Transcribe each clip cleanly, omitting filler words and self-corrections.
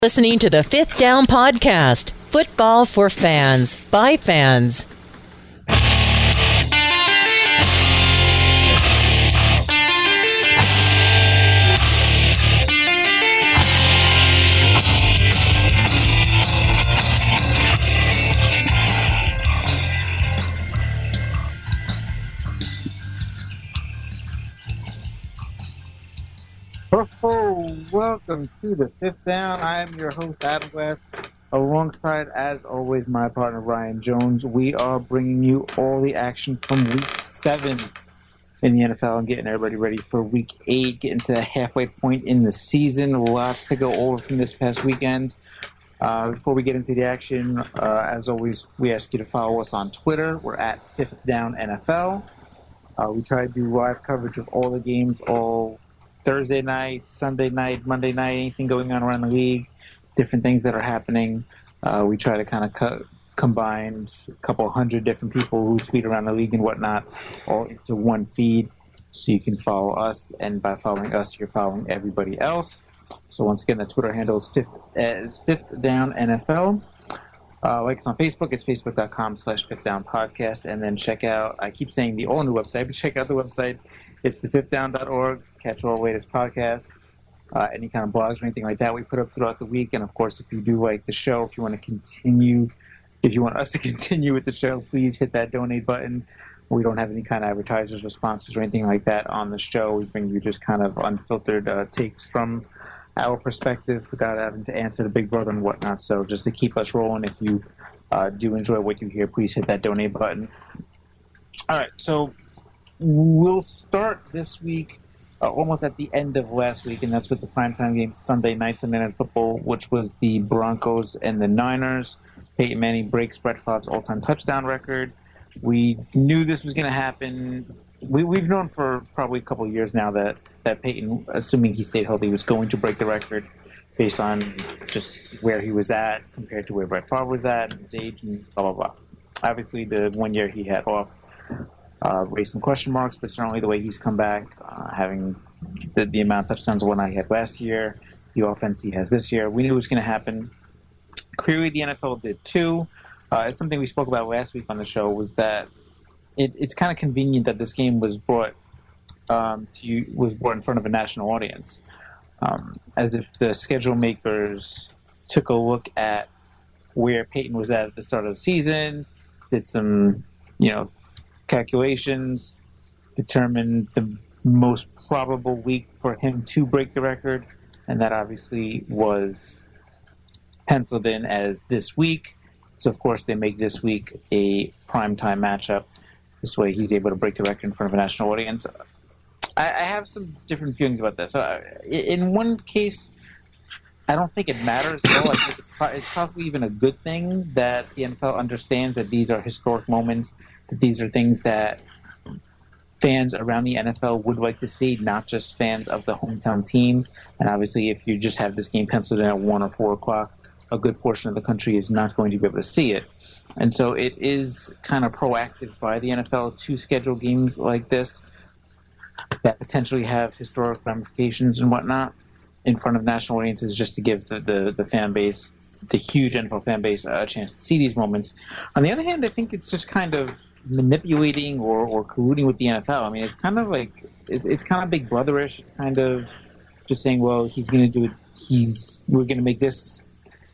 Listening to the Fifth Down Podcast, football for fans, by fans. Welcome to the Fifth Down. I am your host, Adam Glass, alongside, as always, my partner, Ryan Jones. We are bringing you all the action from Week 7 in the NFL and getting everybody ready for Week 8, getting to the halfway point in the season. Lots to go over from this past weekend. Before we get into the action, as always, we ask you to follow us on Twitter. We're at Fifth Down NFL. We try to do live coverage of all the games, all Thursday night, Sunday night, Monday night, anything going on around the league, different things that are happening. We try to kind of combine a couple hundred different people who tweet around the league and whatnot all into one feed so you can follow us. And by following us, you're following everybody else. So once again, the Twitter handle is Fifth Down NFL. Like us on Facebook, it's facebook.com/Fifth Down Podcast. And then check out, I keep saying the all new website, but check out the website. It's thefifthdown.org. Catch all the latest podcasts, any kind of blogs or anything like that we put up throughout the week. And of course, if you do like the show, if you want us to continue with the show, please hit that donate button. We don't have any kind of advertisers or sponsors or anything like that on the show. We bring you just kind of unfiltered takes from our perspective without having to answer the big brother and whatnot. So just to keep us rolling, if you do enjoy what you hear, please hit that donate button. All right, so we'll start this week almost at the end of last week, and that's with the primetime game Sunday night football, which was the Broncos and the Niners. Peyton Manning breaks Brett Favre's all-time touchdown record. We knew this was going to happen. We've known for probably a couple of years now that Peyton, assuming he stayed healthy, was going to break the record based on just where he was at compared to where Brett Favre was at and his age and blah, blah, blah. Obviously, the 1 year he had off raised some question marks, but certainly the way he's come back, having the amount of touchdowns one he had last year, the offense he has this year, we knew it was going to happen. Clearly, the NFL did too. It's something we spoke about last week on the show, was that it's kind of convenient that this game was brought in front of a national audience, as if the schedule makers took a look at where Peyton was at the start of the season, did some, calculations, determined the most probable week for him to break the record, and that obviously was penciled in as this week. So, of course, they make this week a primetime matchup. This way he's able to break the record in front of a national audience. I have some different feelings about this. So, in one case, I don't think it matters at all. I think it's probably even a good thing that the NFL understands that these are historic moments, that these are things that fans around the NFL would like to see, not just fans of the hometown team. And obviously, if you just have this game penciled in at 1 or 4 o'clock, a good portion of the country is not going to be able to see it. And so it is kind of proactive by the NFL to schedule games like this that potentially have historic ramifications and whatnot in front of national audiences, just to give the fan base, the huge NFL fan base, a chance to see these moments. On the other hand, I think it's just kind of manipulating or colluding with the NFL. I mean, it's kind of like, it's kind of Big Brother-ish. It's kind of just saying, well, he's going to do it. We're going to make this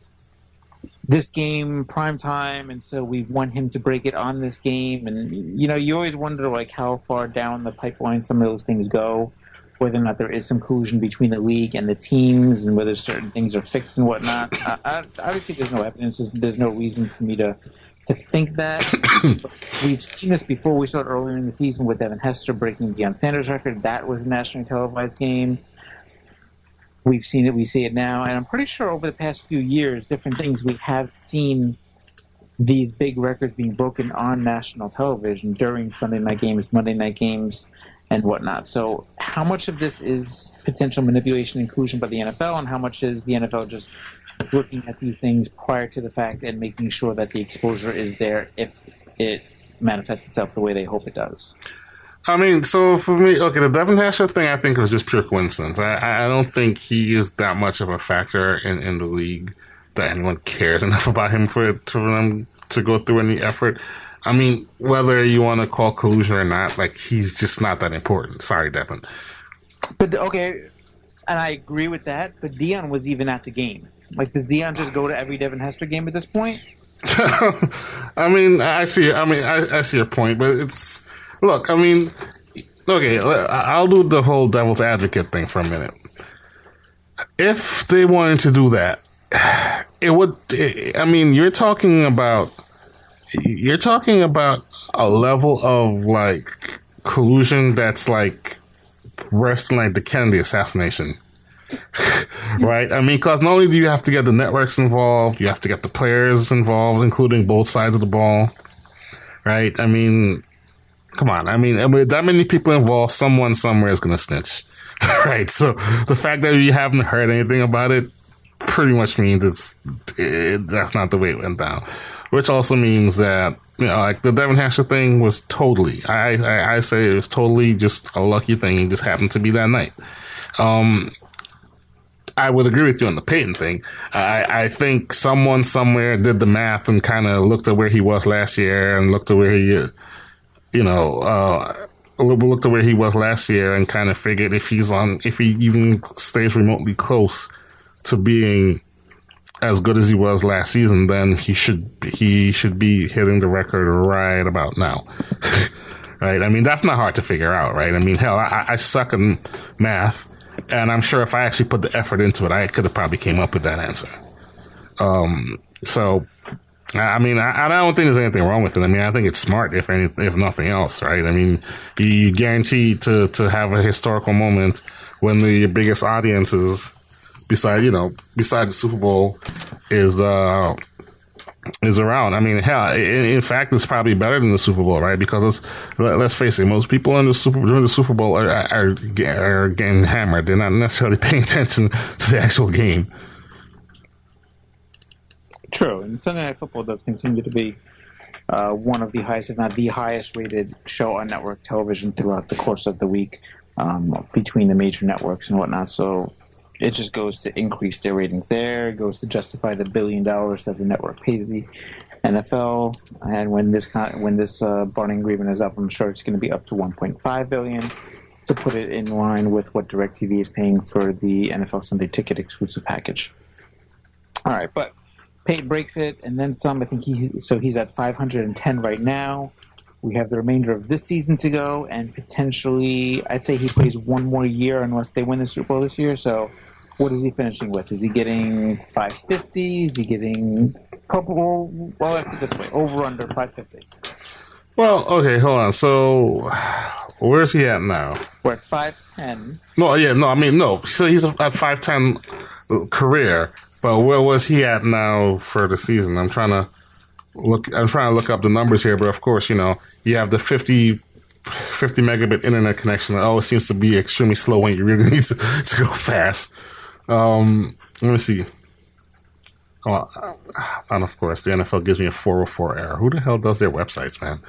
game prime time, and so we want him to break it on this game. And you always wonder like how far down the pipeline some of those things go, whether or not there is some collusion between the league and the teams, and whether certain things are fixed and whatnot. Obviously, there's no evidence. There's no reason for me to think that. We've seen this before. We saw it earlier in the season with Devin Hester breaking Deion Sanders' record. That was a nationally televised game. We've seen it. We see it now. And I'm pretty sure over the past few years, different things, we have seen these big records being broken on national television during Sunday night games, Monday night games, and whatnot. So how much of this is potential manipulation and inclusion by the NFL, and how much is the NFL just looking at these things prior to the fact and making sure that the exposure is there if it manifests itself the way they hope it does? I mean, so for me, okay, the Devin Hester thing, I think was just pure coincidence. I don't think he is that much of a factor in the league that anyone cares enough about him for them to go through any effort. I mean, whether you want to call collusion or not, like, he's just not that important. Sorry, Devin. But okay, and I agree with that. But Dion was even at the game. Like, does Dion just go to every Devin Hester game at this point? I mean, I see. I mean, I see your point, but it's look. I mean, okay. I'll do the whole devil's advocate thing for a minute. If they wanted to do that, it would. I mean, you're talking about a level of like collusion that's like worse than like the Kennedy assassination. Right? I mean, because not only do you have to get the networks involved, you have to get the players involved, including both sides of the ball. Right? I mean, come on. I mean, with that many people involved, someone somewhere is going to snitch. Right? So the fact that you haven't heard anything about it pretty much means that's not the way it went down. Which also means that, you know, like the Devin Hester thing was totally, I say it was totally just a lucky thing. It just happened to be that night. I would agree with you on the Peyton thing. I think someone somewhere did the math and kind of looked at where he was last year and looked at where he, looked at where he was last year and kind of figured if he even stays remotely close to being as good as he was last season, then he should be hitting the record right about now. Right? I mean, that's not hard to figure out, right? I mean, hell, I suck in math. And I'm sure if I actually put the effort into it, I could have probably came up with that answer. So, I mean, I don't think there's anything wrong with it. I mean, I think it's smart, if nothing else, right? I mean, you guarantee to have a historical moment when the biggest audiences, besides the Super Bowl, is around. I mean, hell, in fact, it's probably better than the Super Bowl, right? Because let's face it, most people during the Super Bowl are getting hammered. They're not necessarily paying attention to the actual game. True, and Sunday Night Football does continue to be one of the highest, if not the highest rated show on network television throughout the course of the week, between the major networks and whatnot. So it just goes to increase their ratings there. It goes to justify the $1 billion that the network pays the NFL. And when this bargaining agreement is up, I'm sure it's going to be up to $1.5 billion to put it in line with what DirecTV is paying for the NFL Sunday Ticket exclusive package. All right, but Peyton breaks it and then some. I think he's at 510 right now. We have the remainder of this season to go, and potentially, I'd say he plays one more year unless they win the Super Bowl this year. So, what is he finishing with? Is he getting 550? Is he getting well, let's put it this way, over under 550? Well, okay, hold on. So, where's he at now? We're at 510. No. So he's at 510 career, but where was he at now for the season? I'm trying to look up the numbers here, but of course, you have the 50 megabit internet connection that always seems to be extremely slow when you really need to go fast. Let me see. And of course, the NFL gives me a 404 error. Who the hell does their websites, man?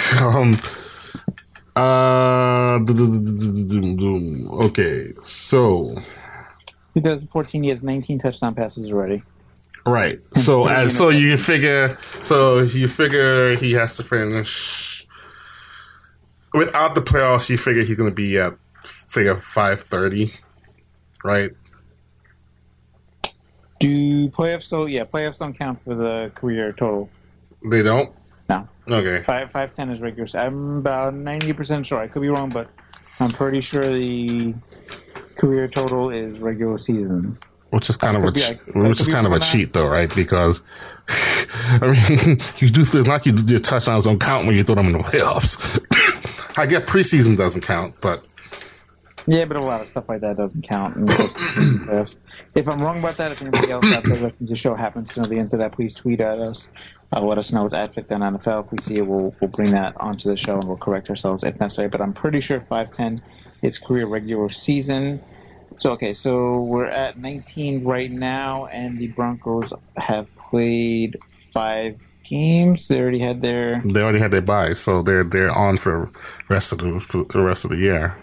2014, he has 19 touchdown passes already. Right. So you figure he has to finish without the playoffs. You figure he's going to be at 530, right? Do playoffs though? Yeah, playoffs don't count for the career total. They don't? No. Okay. 510 is regular. I'm about 90% sure. I could be wrong, but I'm pretty sure the career total is regular season. Which is kind of a cheat, though, right? Because I mean, it's not like your touchdowns don't count when you throw them in the playoffs. I get preseason doesn't count, but yeah, but a lot of stuff like that doesn't count in the playoffs. If I'm wrong about that, if anybody else out there listening to the show happens to know the answer to that, please tweet at us. Let us know. It's at FitDownNFL. If we see it, we'll bring that onto the show and we'll correct ourselves if necessary. But I'm pretty sure 510 is career regular season. So we're at 19 right now, and the Broncos have played 5 games. They already had their bye, so they're on for the rest of the year.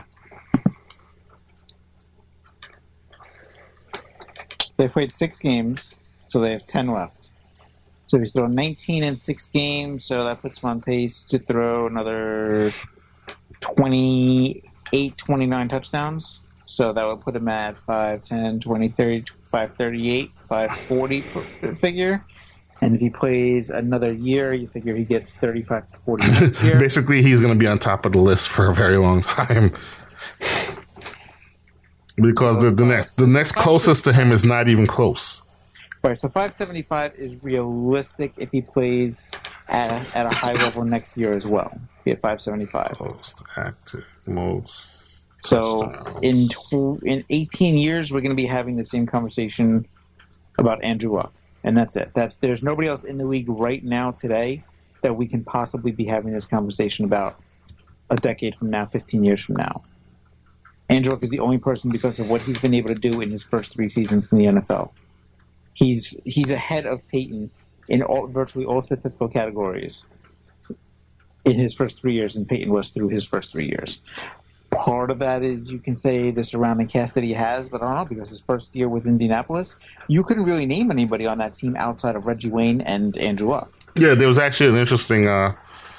They've played 6 games, so they have 10 left. So he's thrown 19 in 6 games, so that puts him on pace to throw another 28, 29 touchdowns. So that would put him at 5, 10, 20, 30, 538, 540 figure. And if he plays another year, you figure he gets 35 to 40 next year. Basically, he's going to be on top of the list for a very long time. Because the next closest to him is not even close. Right, so 575 is realistic if he plays at a high level next year as well. Be at 575. Most active, most. So in 18 years, we're going to be having the same conversation about Andrew Luck, and that's it. There's nobody else in the league right now today that we can possibly be having this conversation about a decade from now, 15 years from now. Andrew Luck is the only person because of what he's been able to do in his first 3 seasons in the NFL. He's ahead of Peyton in virtually all statistical categories in his first 3 years, and Peyton was through his first 3 years. Part of that is you can say the surrounding cast that he has, but I don't know, because his first year with Indianapolis, you couldn't really name anybody on that team outside of Reggie Wayne and Andrew Luck. Yeah, there was actually an interesting a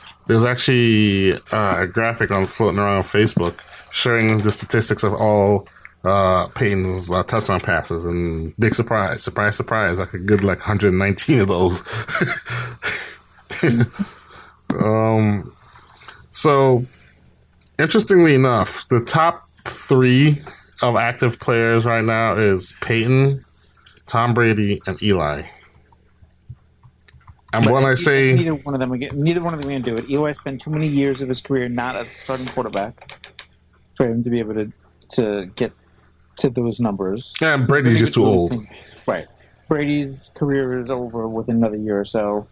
graphic floating around on Facebook showing the statistics of all Peyton's touchdown passes, and big surprise, like a good 119 of those. So, interestingly enough, the top 3 of active players right now is Peyton, Tom Brady, and Eli. And when I say neither one of them are going to do it. Eli spent too many years of his career not as a starting quarterback for him to be able to get to those numbers. Yeah, Brady's just too old. Right. Brady's career is over within another year or so.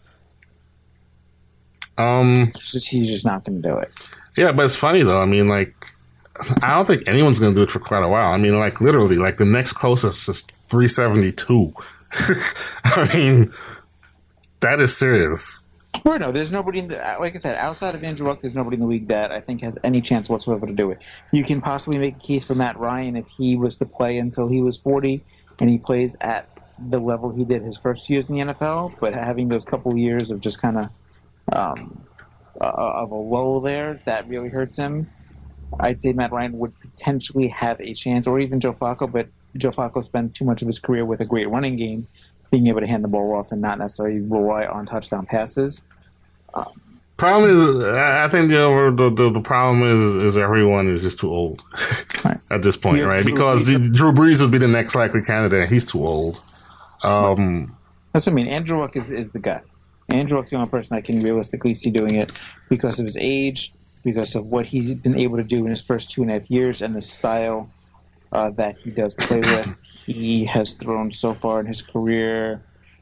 He's just not going to do it. Yeah, but it's funny though. I mean, I don't think anyone's going to do it for quite a while. I mean, literally, the next closest is 372. I mean, that is serious. Sure, no, there's nobody like I said, outside of Andrew Luck, there's nobody in the league that I think has any chance whatsoever to do it. You can possibly make a case for Matt Ryan if he was to play until he was 40 and he plays at the level he did his first years in the NFL, but having those couple years of just kind of a lull there, that really hurts him. I'd say Matt Ryan would potentially have a chance, or even Joe Flacco, but Joe Flacco spent too much of his career with a great running game, being able to hand the ball off and not necessarily rely on touchdown passes. Problem is, I think the problem is everyone is just too old right. At this point, right? Because Drew Brees would be the next likely candidate. He's too old. That's what I mean. Andrew Luck is the guy. Andrew Luck's the only person I can realistically see doing it because of his age, because of what he's been able to do in his first 2.5 years, and the style that he does play with. He has thrown so far in his career,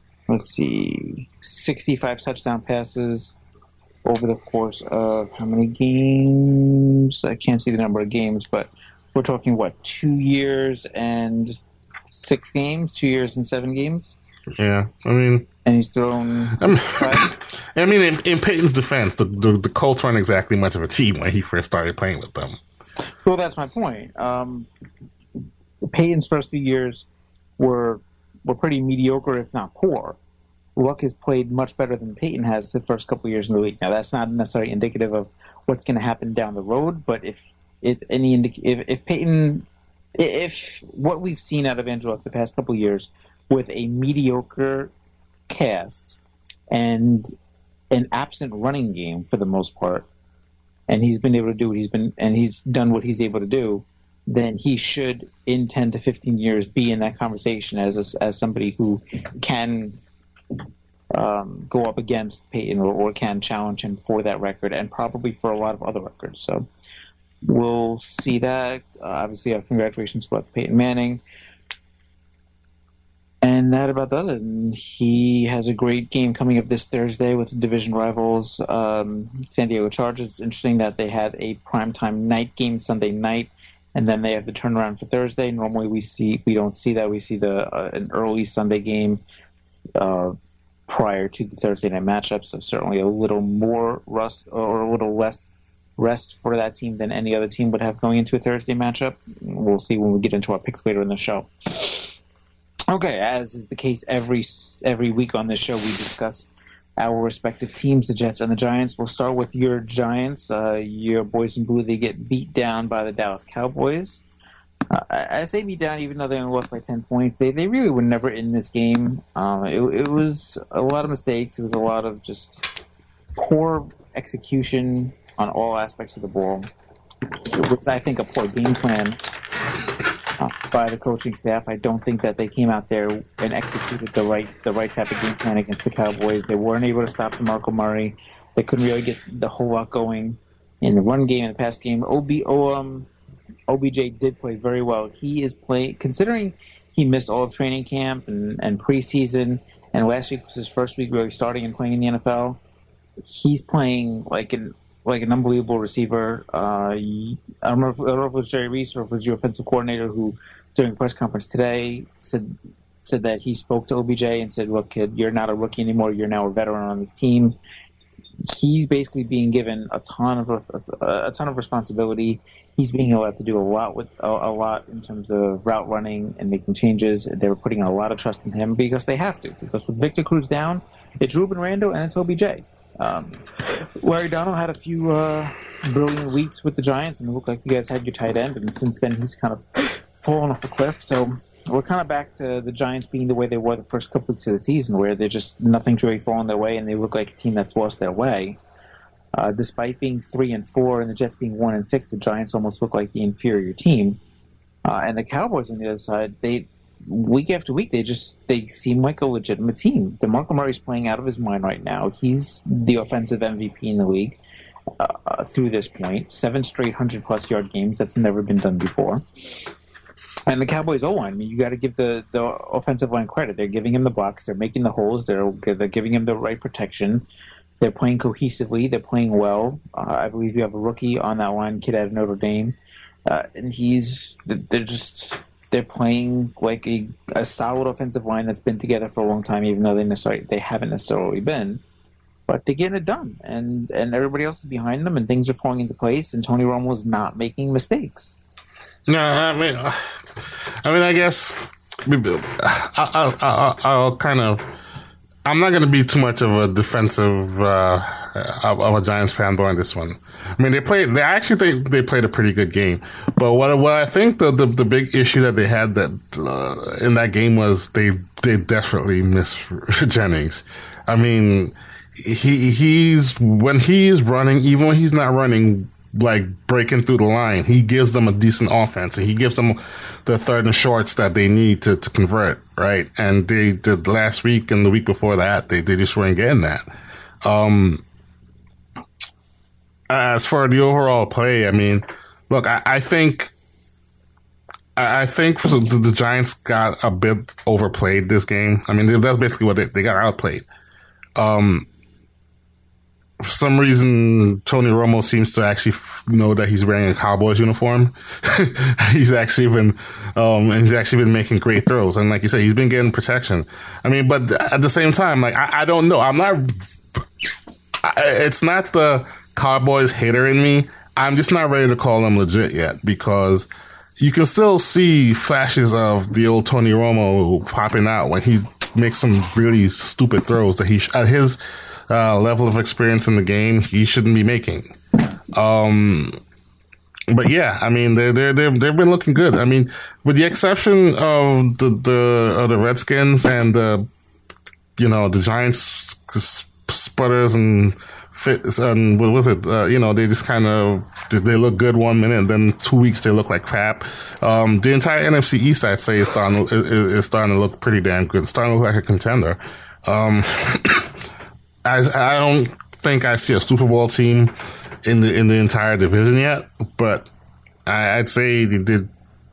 65 touchdown passes over the course of how many games? I can't see the number of games, but we're talking, 2 years and 6 games? 2 years and 7 games? Yeah, I mean... And he's thrown... I mean, in Peyton's defense, the Colts weren't exactly much of a team when he first started playing with them. Well, that's my point. Peyton's first few years were pretty mediocre, if not poor. Luck has played much better than Peyton has the first couple of years in the league. Now, that's not necessarily indicative of what's going to happen down the road, but if what we've seen out of Andrew Luck the past couple of years with a mediocre cast and an absent running game for the most part, and he's been able to do what he's done what he's able to do, then he should, in 10 to 15 years, be in that conversation as somebody who can go up against Peyton or can challenge him for that record and probably for a lot of other records. So we'll see that. Obviously, congratulations to Peyton Manning. And that about does it. And he has a great game coming up this Thursday with the division rivals, San Diego Chargers. It's interesting that they had a primetime night game Sunday night, and then they have the turnaround for Thursday. Normally we don't see that. We see an early Sunday game, prior to the Thursday night matchup, so certainly a little more rust or a little less rest for that team than any other team would have going into a Thursday matchup. We'll see when we get into our picks later in the show. Okay, as is the case every week on this show, we discuss our respective teams, the Jets and the Giants. We'll start with your Giants. Your boys in blue, they get beat down by the Dallas Cowboys. I say beat down even though they only lost by 10 points. They really were never in this game. It was a lot of mistakes. It was a lot of just poor execution on all aspects of the ball. It was, I think, a poor game plan by the coaching staff. I don't think that they came out there and executed the right type of game plan against the Cowboys. They weren't able to stop DeMarco Murray. They couldn't really get the whole lot going in the run game and the pass game. OBJ did play very well. He is playing, considering he missed all of training camp and preseason, and last week was his first week really starting and playing in the NFL. He's playing like an unbelievable receiver. I don't know if it was Jerry Reese or if it was your offensive coordinator who, during a press conference today, said that he spoke to OBJ and said, "Look, kid, you're not a rookie anymore. You're now a veteran on this team." He's basically being given a ton of responsibility. He's being allowed to do a lot in terms of route running and making changes. They were putting a lot of trust in him because they have to. Because with Victor Cruz down, it's Ruben Randle and it's OBJ. Larry Donald had a few brilliant weeks with the Giants, and it looked like you guys had your tight end, and since then he's kind of fallen off a cliff. So we're kind of back to the Giants being the way they were the first couple weeks of the season, where they're just nothing's really falling their way, and they look like a team that's lost their way. Despite being 3-4 and the Jets being 1-6, the Giants almost look like the inferior team. And the Cowboys on the other side, they week after week they seem like a legitimate team. DeMarco Murray's playing out of his mind right now. He's the offensive MVP in the league through this point. 7 straight 100-plus yard games. That's never been done before. And the Cowboys O-line, I mean, you got to give the offensive line credit. They're giving him the blocks. They're making the holes. They're giving him the right protection. They're playing cohesively. They're playing well. I believe you have a rookie on that line, kid out of Notre Dame, and they're playing like a solid offensive line that's been together for a long time, even though they haven't necessarily been. But they're getting it done, and everybody else is behind them, and things are falling into place. And Tony Romo is not making mistakes. No, I mean, I guess I'll kind of. I'm not going to be too much of a defensive of a Giants fanboy on this one. I mean, they played a pretty good game, but what I think the big issue that they had in that game was they desperately missed Jennings. I mean, when he's running, even when he's not running, like breaking through the line, he gives them a decent offense, and he gives them the third and shorts that they need to convert, right? And they did last week and the week before that, they just weren't getting that. As for the overall play, I mean, look, I think the Giants got a bit overplayed this game. I mean, that's basically what they got outplayed. For some reason, Tony Romo seems to actually know that he's wearing a Cowboys uniform. He's actually been making great throws, and like you said, he's been getting protection. I mean, but at the same time, like I don't know, it's not the Cowboys hater in me. I'm just not ready to call them legit yet, because you can still see flashes of the old Tony Romo popping out when he makes some really stupid throws that he at his level of experience in the game, he shouldn't be making. But yeah, I mean, they've been looking good. I mean, with the exception of the Redskins and the Giants sputters and fits, and what was it? They just kind of they look good 1 minute, and then 2 weeks they look like crap. The entire NFC East, I'd say, is starting to look pretty damn good. It's starting to look like a contender. I don't think I see a Super Bowl team in the entire division yet, but I'd say they did.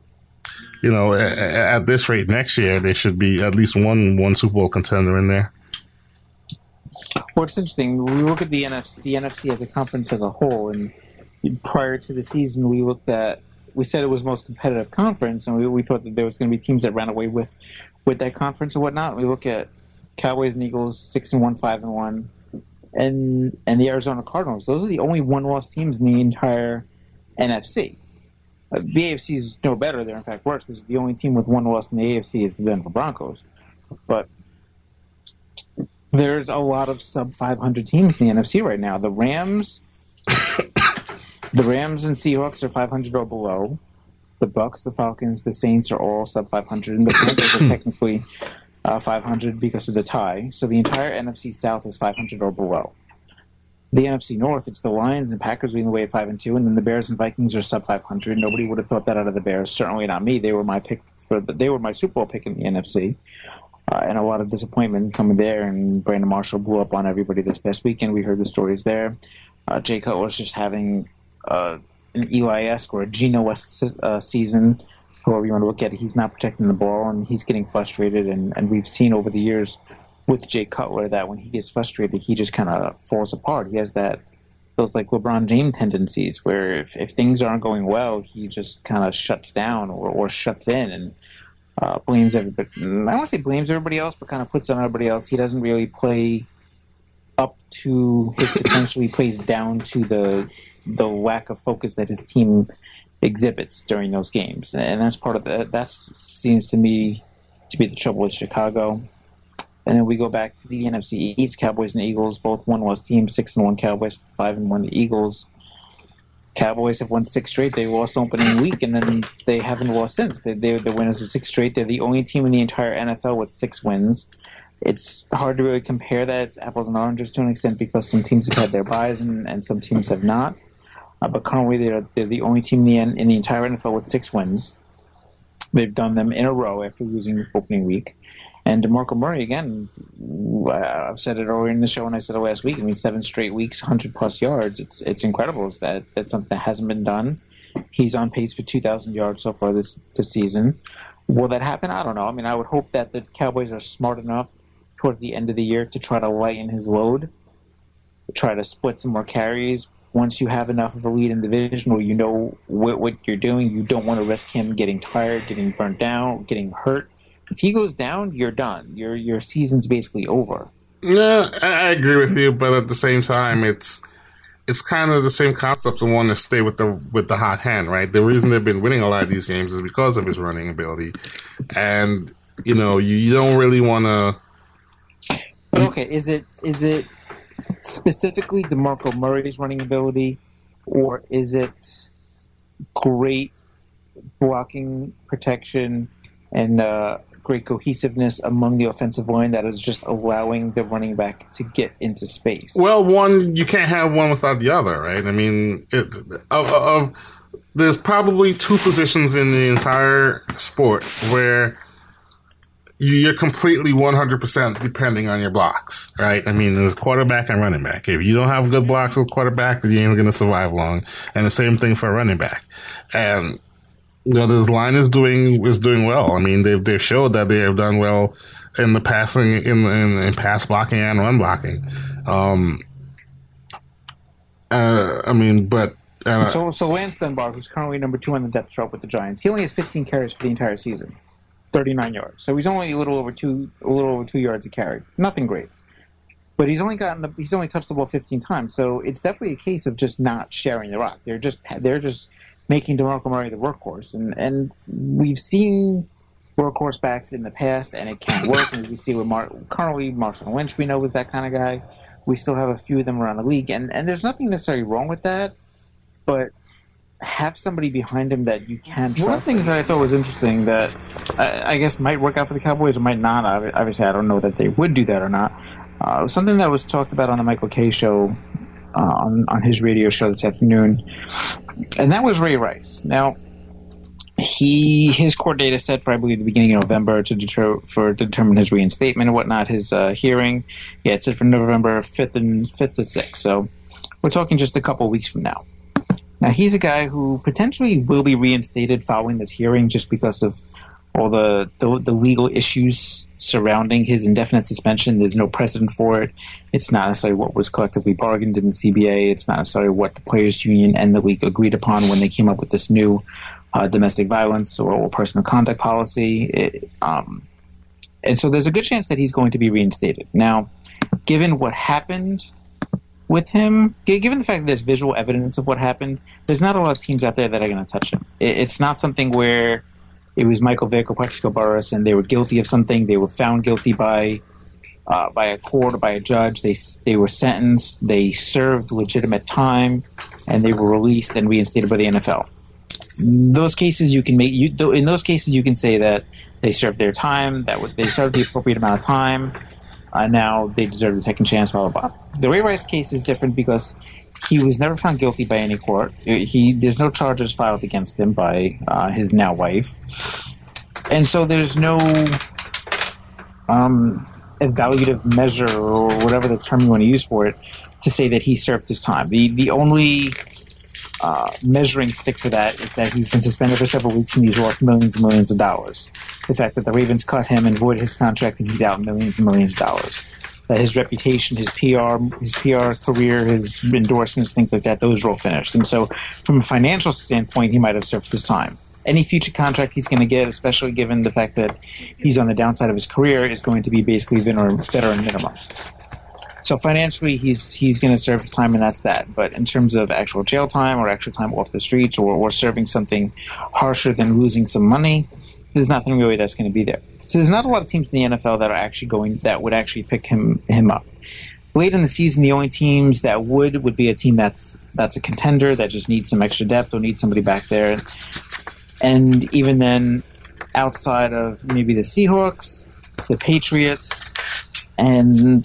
At this rate, next year they should be at least one Super Bowl contender in there. Well, it's interesting. We look at the NFC as a conference as a whole, and prior to the season, we said it was the most competitive conference, and we thought that there was going to be teams that ran away with that conference and whatnot. We look at Cowboys and Eagles 6-1, 5-1, and the Arizona Cardinals. Those are the only one-loss teams in the entire NFC. The AFC is no better; they're in fact worse. This is the only team with one loss in the AFC is the Denver Broncos. But there's a lot of sub 500 teams in the NFC right now. The Rams and Seahawks are 500 or below. The Bucks, the Falcons, the Saints are all sub 500, and the Panthers are technically 500 because of the tie. So the entire NFC South is 500 or below. The NFC North, it's the Lions and Packers leading the way at 5-2, and then the Bears and Vikings are sub 500. Nobody would have thought that out of the Bears. Certainly not me. They were my Super Bowl pick in the NFC, and a lot of disappointment coming there. And Brandon Marshall blew up on everybody this past weekend. We heard the stories there. Jay Cutler was just having an Eli-esque or a Geno-esque season, however you want to look at it. He's not protecting the ball, and he's getting frustrated. And we've seen over the years with Jay Cutler that when he gets frustrated, he just kind of falls apart. He has those like LeBron James tendencies where if things aren't going well, he just kind of shuts down or shuts in and blames everybody. I don't want to say blames everybody else, but kind of puts on everybody else. He doesn't really play up to his potential. He plays down to the lack of focus that his team exhibits during those games, and that's part of that seems to me to be the trouble with Chicago. And then we go back to the NFC East. Cowboys and Eagles, both one-loss teams, 6-1 Cowboys, 5-1 the Eagles. Cowboys have won 6 straight. They lost opening week, and then they haven't lost since. They're the winners of 6 straight. They're the only team in the entire NFL with 6 wins. It's hard to really compare that. It's apples and oranges to an extent because some teams have had their byes and some teams have not. But currently, they're the only team in the entire NFL with 6 wins. They've done them in a row after losing opening week. And DeMarco Murray, again, I've said it earlier in the show and I said it last week. I mean, 7 straight weeks, 100-plus yards. It's incredible. That's something that hasn't been done. He's on pace for 2,000 yards so far this season. Will that happen? I don't know. I mean, I would hope that the Cowboys are smart enough towards the end of the year to try to lighten his load, try to split some more carries. Once you have enough of a lead in the division or you know what you're doing, you don't want to risk him getting tired, getting burnt down, getting hurt. If he goes down, you're done. Your season's basically over. Yeah, I agree with you, but at the same time, it's kind of the same concept of wanting to stay with the hot hand, right? The reason they've been winning a lot of these games is because of his running ability, and you don't really want to. Okay, is it specifically DeMarco Murray's running ability, or is it great blocking, protection, and great cohesiveness among the offensive line that is just allowing the running back to get into space? Well, you can't have one without the other, right? I mean, there's probably 2 positions in the entire sport where you're completely 100% depending on your blocks, right? I mean, there's quarterback and running back. If you don't have good blocks with quarterback, then you ain't going to survive long. And the same thing for a running back. And this line is doing well. I mean, they've showed that they have done well in the passing, in pass blocking and run blocking. So Lance Dunbar, who's currently number 2 on the depth chart with the Giants, he only has 15 carries for the entire season, 39 yards. So he's only a little over 2 yards a carry. Nothing great. But he's only touched the ball 15 times. So it's definitely a case of just not sharing the rock. They're just making DeMarco Murray the workhorse. And we've seen workhorse backs in the past, and it can't work. And we see with currently Marshawn Lynch, we know, is that kind of guy. We still have a few of them around the league. And there's nothing necessarily wrong with that, but have somebody behind him that you can trust. One of the things that I thought was interesting that I guess might work out for the Cowboys or might not, obviously I don't know that they would do that or not, something that was talked about on the Michael Kay show, on his radio show this afternoon, and that was Ray Rice. Now, his court date is set for, I believe, the beginning of November to determine his reinstatement and whatnot, his hearing. Yeah, it's set for November 5th to 6th, so we're talking just a couple of weeks from now. Now, he's a guy who potentially will be reinstated following this hearing just because of all the legal issues surrounding his indefinite suspension. There's no precedent for it. It's not necessarily what was collectively bargained in the CBA. It's not necessarily what the players' union and the league agreed upon when they came up with this new domestic violence or personal conduct policy. And so there's a good chance that he's going to be reinstated. Now, given what happened with him, given the fact that there's visual evidence of what happened, there's not a lot of teams out there that are going to touch him. It's not something where it was Michael Vick or Plexico Burress and they were guilty of something. They were found guilty by a court or by a judge. They were sentenced. They served legitimate time, and they were released and reinstated by the NFL. Those cases in those cases you can say that they served their time, they served the appropriate amount of time. Now they deserve a second chance, blah, blah, blah. The Ray Rice case is different because he was never found guilty by any court. There's no charges filed against him by his now wife. And so there's no evaluative measure or whatever the term you want to use for it to say that he served his time. The only measuring stick for that is that he's been suspended for several weeks and he's lost millions and millions of dollars. The fact that the Ravens cut him and voided his contract and he's out millions and millions of dollars. That his reputation, his PR career, his endorsements, things like that, those are all finished. And so from a financial standpoint, he might have served his time. Any future contract he's going to get, especially given the fact that he's on the downside of his career, is going to be basically veteran minimum. So financially, he's going to serve his time, and that's that. But in terms of actual jail time or actual time off the streets or serving something harsher than losing some money, there's nothing really that's going to be there. So there's not a lot of teams in the NFL that would actually pick him up. Late in the season, the only teams that would be a team that's a contender that just needs some extra depth or needs somebody back there. And even then, outside of maybe the Seahawks, the Patriots, and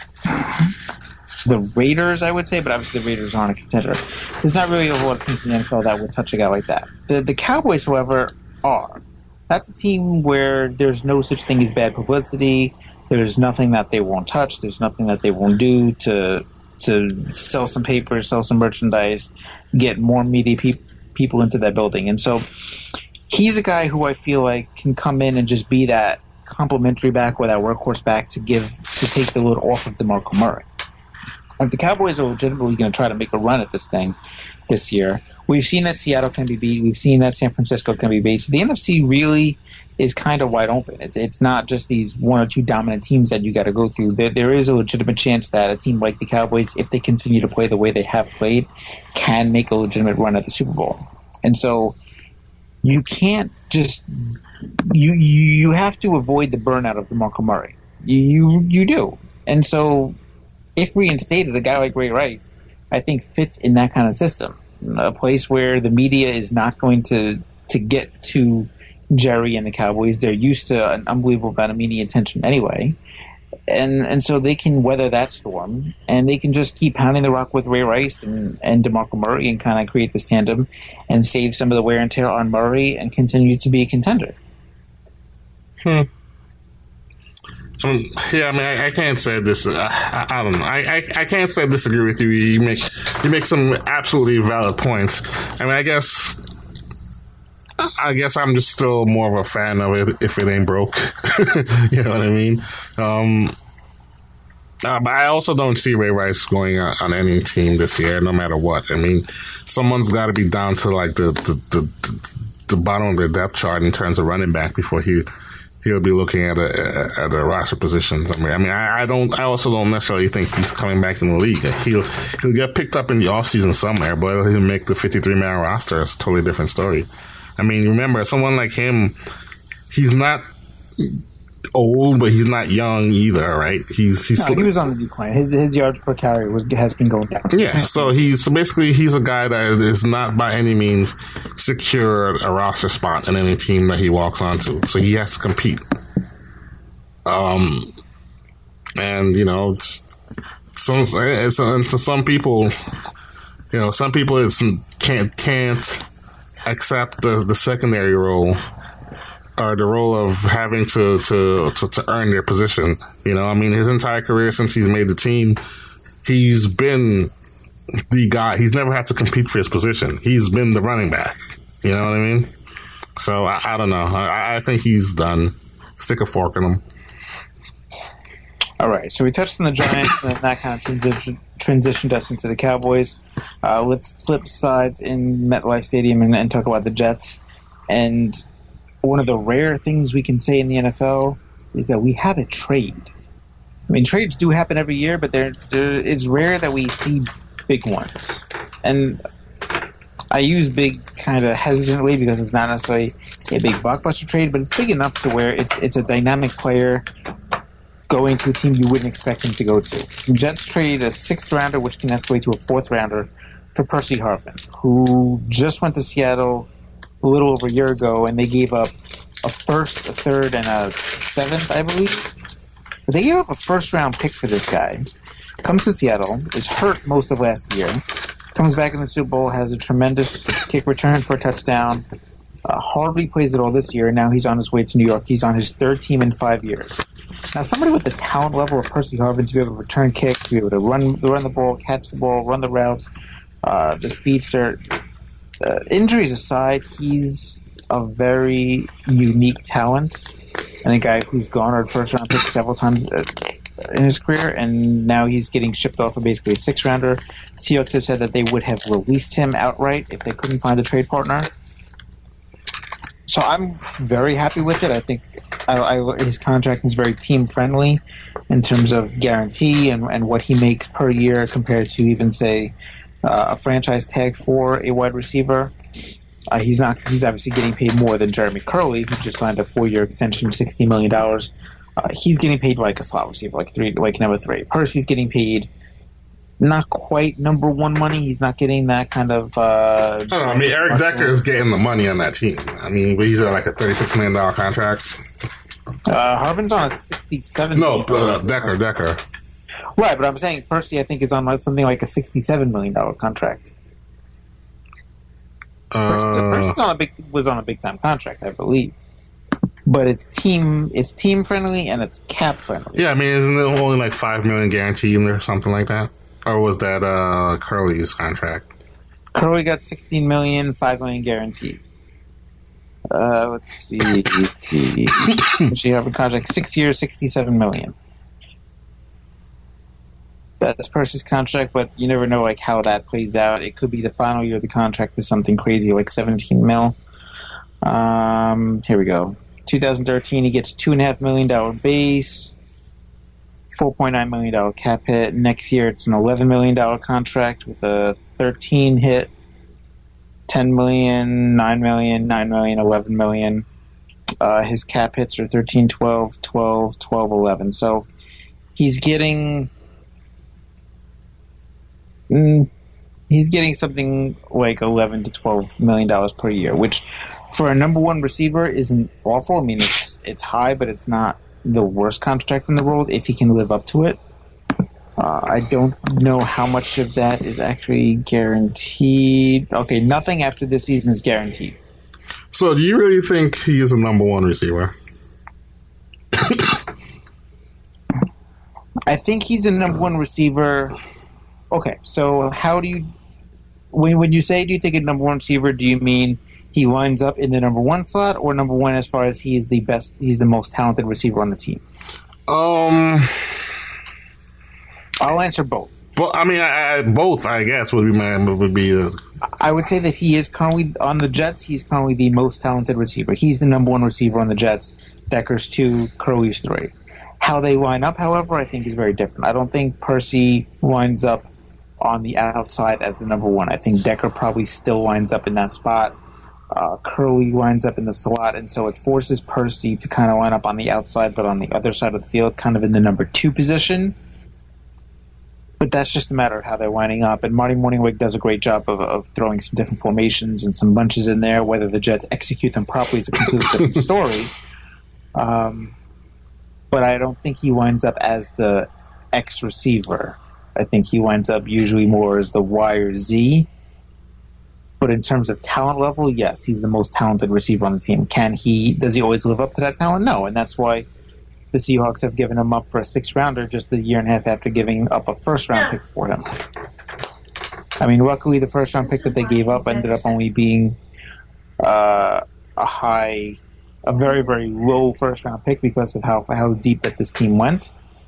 the Raiders, I would say, but obviously the Raiders aren't a contender. There's not really a whole lot of teams in the NFL that would touch a guy like that. The Cowboys, however, are. That's a team where there's no such thing as bad publicity. There's nothing that they won't touch. There's nothing that they won't do to sell some papers, sell some merchandise, get more media people into that building. And so he's a guy who I feel like can come in and just be that complimentary back or that workhorse back to take the load off of DeMarco Murray. If the Cowboys are legitimately going to try to make a run at this thing this year, we've seen that Seattle can be beat. We've seen that San Francisco can be beat. So the NFC really is kind of wide open. It's not just these one or two dominant teams that you got to go through. There is a legitimate chance that a team like the Cowboys, if they continue to play the way they have played, can make a legitimate run at the Super Bowl. And so you can't just you have to avoid the burnout of DeMarco Murray. You do. And so if reinstated, a guy like Ray Rice, I think, fits in that kind of system. A place where the media is not going to get to Jerry and the Cowboys. They're used to an unbelievable amount of media attention anyway. And so they can weather that storm, and they can just keep pounding the rock with Ray Rice and DeMarco Murray and kind of create this tandem and save some of the wear and tear on Murray and continue to be a contender. Yeah, I mean, I can't say this. I don't know. I can't say I disagree with you. You make some absolutely valid points. I mean, I guess I'm just still more of a fan of it if it ain't broke. You know what I mean? But I also don't see Ray Rice going on any team this year, no matter what. I mean, someone's got to be down to like the bottom of their depth chart in terms of running back before he'll be looking at a roster position. I also don't necessarily think he's coming back in the league. He'll get picked up in the offseason somewhere, but he'll make the 53-man roster. It's a totally different story. I mean, remember, someone like him, he's not old, but he's not young either, right? He was on the decline. His yards per carry has been going down. Yeah, so he's a guy that is not by any means secure a roster spot in any team that he walks onto. So he has to compete. And you know, to some people, you know, some people can't accept the secondary role. Or the role of having to earn their position. You know, I mean, his entire career since he's made the team, he's been the guy. He's never had to compete for his position. He's been the running back. You know what I mean? So I don't know. I think he's done. Stick a fork in him. All right. So we touched on the Giants, and that kind of transitioned us into the Cowboys. Let's flip sides in MetLife Stadium and talk about the Jets. And one of the rare things we can say in the NFL is that we have a trade. I mean, trades do happen every year, but it's rare that we see big ones. And I use big kind of hesitantly because it's not necessarily a big blockbuster trade, but it's big enough to where it's a dynamic player going to a team you wouldn't expect him to go to. The Jets trade a 6th rounder, which can escalate to a 4th rounder, for Percy Harvin, who just went to Seattle a little over a year ago, and they gave up a 1st, a 3rd, and a 7th, I believe. But they gave up a 1st-round pick for this guy. Comes to Seattle, is hurt most of last year, comes back in the Super Bowl, has a tremendous kick return for a touchdown, hardly plays at all this year, and now he's on his way to New York. He's on his 3rd team in 5 years. Now, somebody with the talent level of Percy Harvin to be able to return kicks, to be able to run the ball, catch the ball, run the routes, the speedster, injuries aside, he's a very unique talent and a guy who's garnered 1st-round picks several times in his career, and now he's getting shipped off of basically a 6th-rounder. Seahawks have said that they would have released him outright if they couldn't find a trade partner. So I'm very happy with it. I think his contract is very team-friendly in terms of guarantee and what he makes per year compared to even, say, a franchise tag for a wide receiver. He's obviously getting paid more than Jeremy Curley, who just signed a 4-year extension, $60 million. He's getting paid like a slot receiver, like number 3. Percy's getting paid not quite number 1 money. He's not getting that kind of... I mean, Eric Decker is getting the money on that team. I mean, he's at like a $36 million contract. Harvin's on a $67 million. No, Decker. Right, but I'm saying Percy, I think, is on something like a $67 million contract. Percy was on a big time contract, I believe. But it's team friendly and it's cap friendly. Yeah, I mean, isn't it only like $5 million guaranteed or something like that? Or was that Curley's contract? Curley got $16 million, $5 million guaranteed. Let's see. She have a contract 6 years, $67 million. That's Percy's contract, but you never know like how that plays out. It could be the final year of the contract is something crazy like $17 million. Here we go. 2013, he gets $2.5 million base, $4.9 million cap hit. Next year, it's an $11 million contract with a 13 hit, $10 million, $9 million, $9 million, $11 million. His cap hits are 13, 12, 12, 12, 11. So he's getting something like $11 to $12 million per year, which for a number 1 receiver isn't awful. I mean, it's high, but it's not the worst contract in the world if he can live up to it. I don't know how much of that is actually guaranteed. Okay, nothing after this season is guaranteed. So do you really think he is a number 1 receiver? I think he's a number 1 receiver. Okay, so how do you... When you say do you think a number 1 receiver, do you mean he winds up in the number 1 slot, or number 1 as far as he's the most talented receiver on the team? I'll answer both. But I mean, both, I guess, would be. I would say that he is currently on the Jets. He's currently the most talented receiver. He's the number 1 receiver on the Jets. Decker's 2, Curley's 3. How they line up, however, I think is very different. I don't think Percy winds up on the outside as the number 1. I think Decker probably still winds up in that spot. Curley winds up in the slot, and so it forces Percy to kind of line up on the outside, but on the other side of the field, kind of in the number 2 position. But that's just a matter of how they're lining up. And Marty Morningwig does a great job of throwing some different formations and some bunches in there. Whether the Jets execute them properly is a completely different story. But I don't think he winds up as the X receiver. I think he winds up usually more as the Y or Z. But in terms of talent level, yes, he's the most talented receiver on the team. Does he always live up to that talent? No, and that's why the Seahawks have given him up for a 6th-rounder just a year and a half after giving up a 1st-round pick for him. I mean, luckily the 1st-round pick that they gave up ended up only being a very, very low 1st-round pick because of how deep that this team went.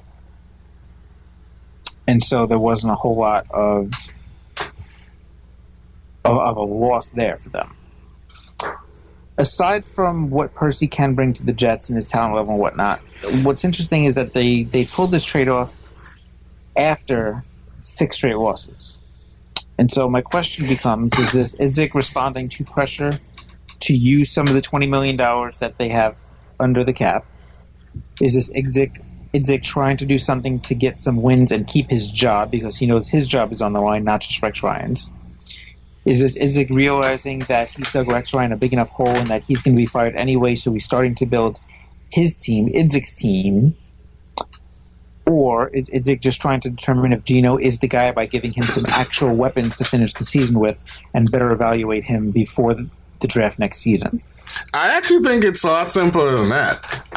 And so there wasn't a whole lot of a loss there for them. aside from what Percy can bring to the Jets and his talent level and whatnot, what's interesting is that they pulled this trade off after 6 straight losses. And so my question becomes, is this Idzik responding to pressure to use some of the $20 million that they have under the cap? Is this Idzik trying to do something to get some wins and keep his job because he knows his job is on the line, not just Rex Ryan's? Is this Idzik realizing that he's dug Rex Ryan a big enough hole and that he's going to be fired anyway, so he's starting to build his team, Idzik's team? Or is Idzik just trying to determine if Geno is the guy by giving him some actual weapons to finish the season with and better evaluate him before the draft next season? I actually think it's a lot simpler than that.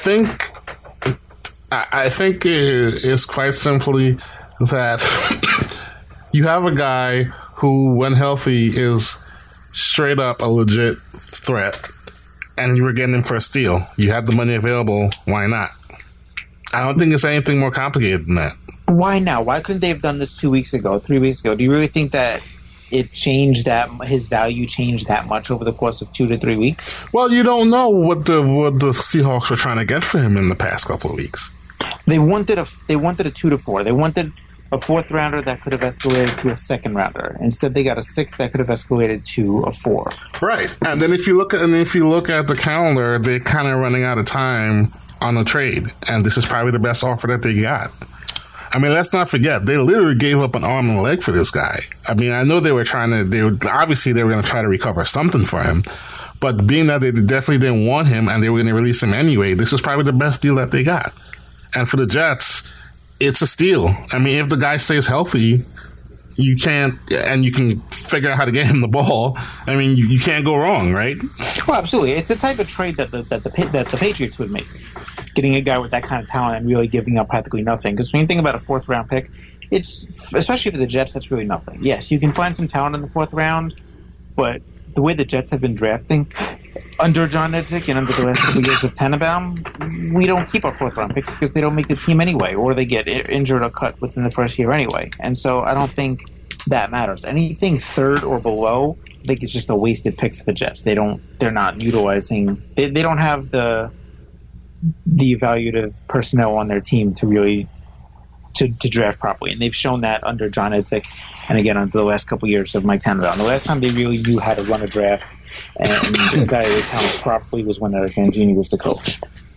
I think it is quite simply that you have a guy who, when healthy, is straight up a legit threat, and you were getting him for a steal. You had the money available. Why not? I don't think it's anything more complicated than that. Why now? Why couldn't they have done this 2 weeks ago, 3 weeks ago? Do you really think that it changed, that his value changed that much over the course of 2 to 3 weeks? Well, you don't know what the Seahawks were trying to get for him in the past couple of weeks. They wanted a 2 to 4. They wanted a 4th rounder that could have escalated to a 2nd rounder. Instead, they got a 6th that could have escalated to a 4. Right, and then if you look at the calendar, they're kind of running out of time on a trade, and this is probably the best offer that they got. I mean, let's not forget, they literally gave up an arm and a leg for this guy. I mean, I know they were going to try to recover something for him, but being that they definitely didn't want him and they were going to release him anyway, this was probably the best deal that they got. And for the Jets, it's a steal. I mean, if the guy stays healthy, you can figure out how to get him the ball. I mean, you can't go wrong, right? Well, absolutely. It's the type of trade that the Patriots would make. Getting a guy with that kind of talent and really giving up practically nothing. Because when you think about a 4th round pick, it's, especially for the Jets, that's really nothing. Yes, you can find some talent in the 4th round, but the way the Jets have been drafting under John Idzik and under the last couple of years of Tannenbaum, we don't keep our 4th round picks because they don't make the team anyway, or they get injured or cut within the first year anyway. And so I don't think that matters. Anything 3rd or below, I think it's just a wasted pick for the Jets. They're not utilizing. They don't have the evaluative personnel on their team to really to draft properly, and they've shown that under John Idzik and again under the last couple of years of Mike Tannenbaum. The last time they really knew how to run a draft and evaluate talent properly was when Eric Mangini was the coach.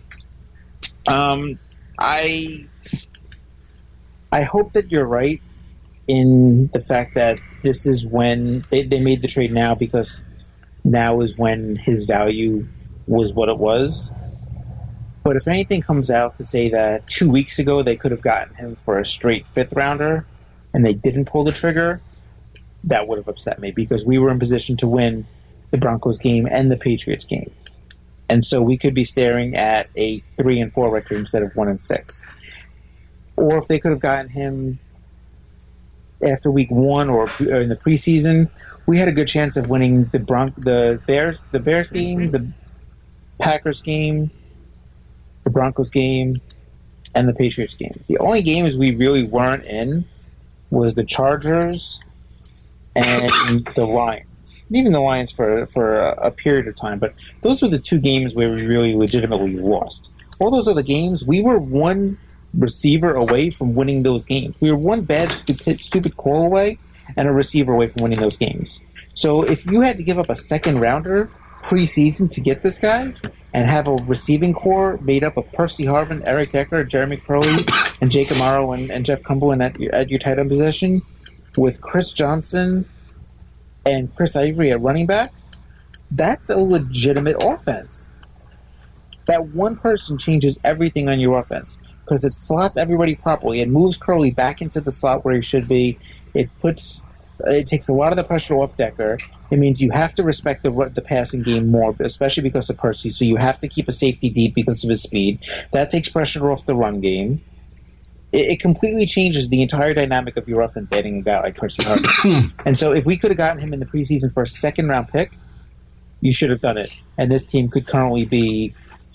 I hope that you're right in the fact that this is when they made the trade now, because now is when his value was what it was. But if anything comes out to say that 2 weeks ago they could have gotten him for a straight 5th rounder and they didn't pull the trigger, that would have upset me, because we were in position to win the Broncos game and the Patriots game. And so we could be staring at a 3-4 record instead of 1-6. Or if they could have gotten him after week 1 or in the preseason, we had a good chance of winning the Bears game, the Packers game, the Broncos game, and the Patriots game. The only games we really weren't in was the Chargers and the Lions. Even the Lions for a period of time, but those were the 2 games where we really legitimately lost. All those other games, we were one receiver away from winning those games. We were one bad, stupid call away and a receiver away from winning those games. So if you had to give up a 2nd rounder preseason to get this guy, and have a receiving core made up of Percy Harvin, Eric Decker, Jeremy Crowley, and Jake Amaro and Jeff Cumberland at your tight end position, with Chris Johnson and Chris Ivory at running back, that's a legitimate offense. That one person changes everything on your offense because it slots everybody properly. It moves Crowley back into the slot where he should be. It takes a lot of the pressure off Decker. It means you have to respect the passing game more, especially because of Percy, so you have to keep a safety deep because of his speed. That takes pressure off the run game. It completely changes the entire dynamic of your offense, adding a guy like Percy Harvin. And so if we could have gotten him in the preseason for a 2nd-round pick, you should have done it. And this team could currently be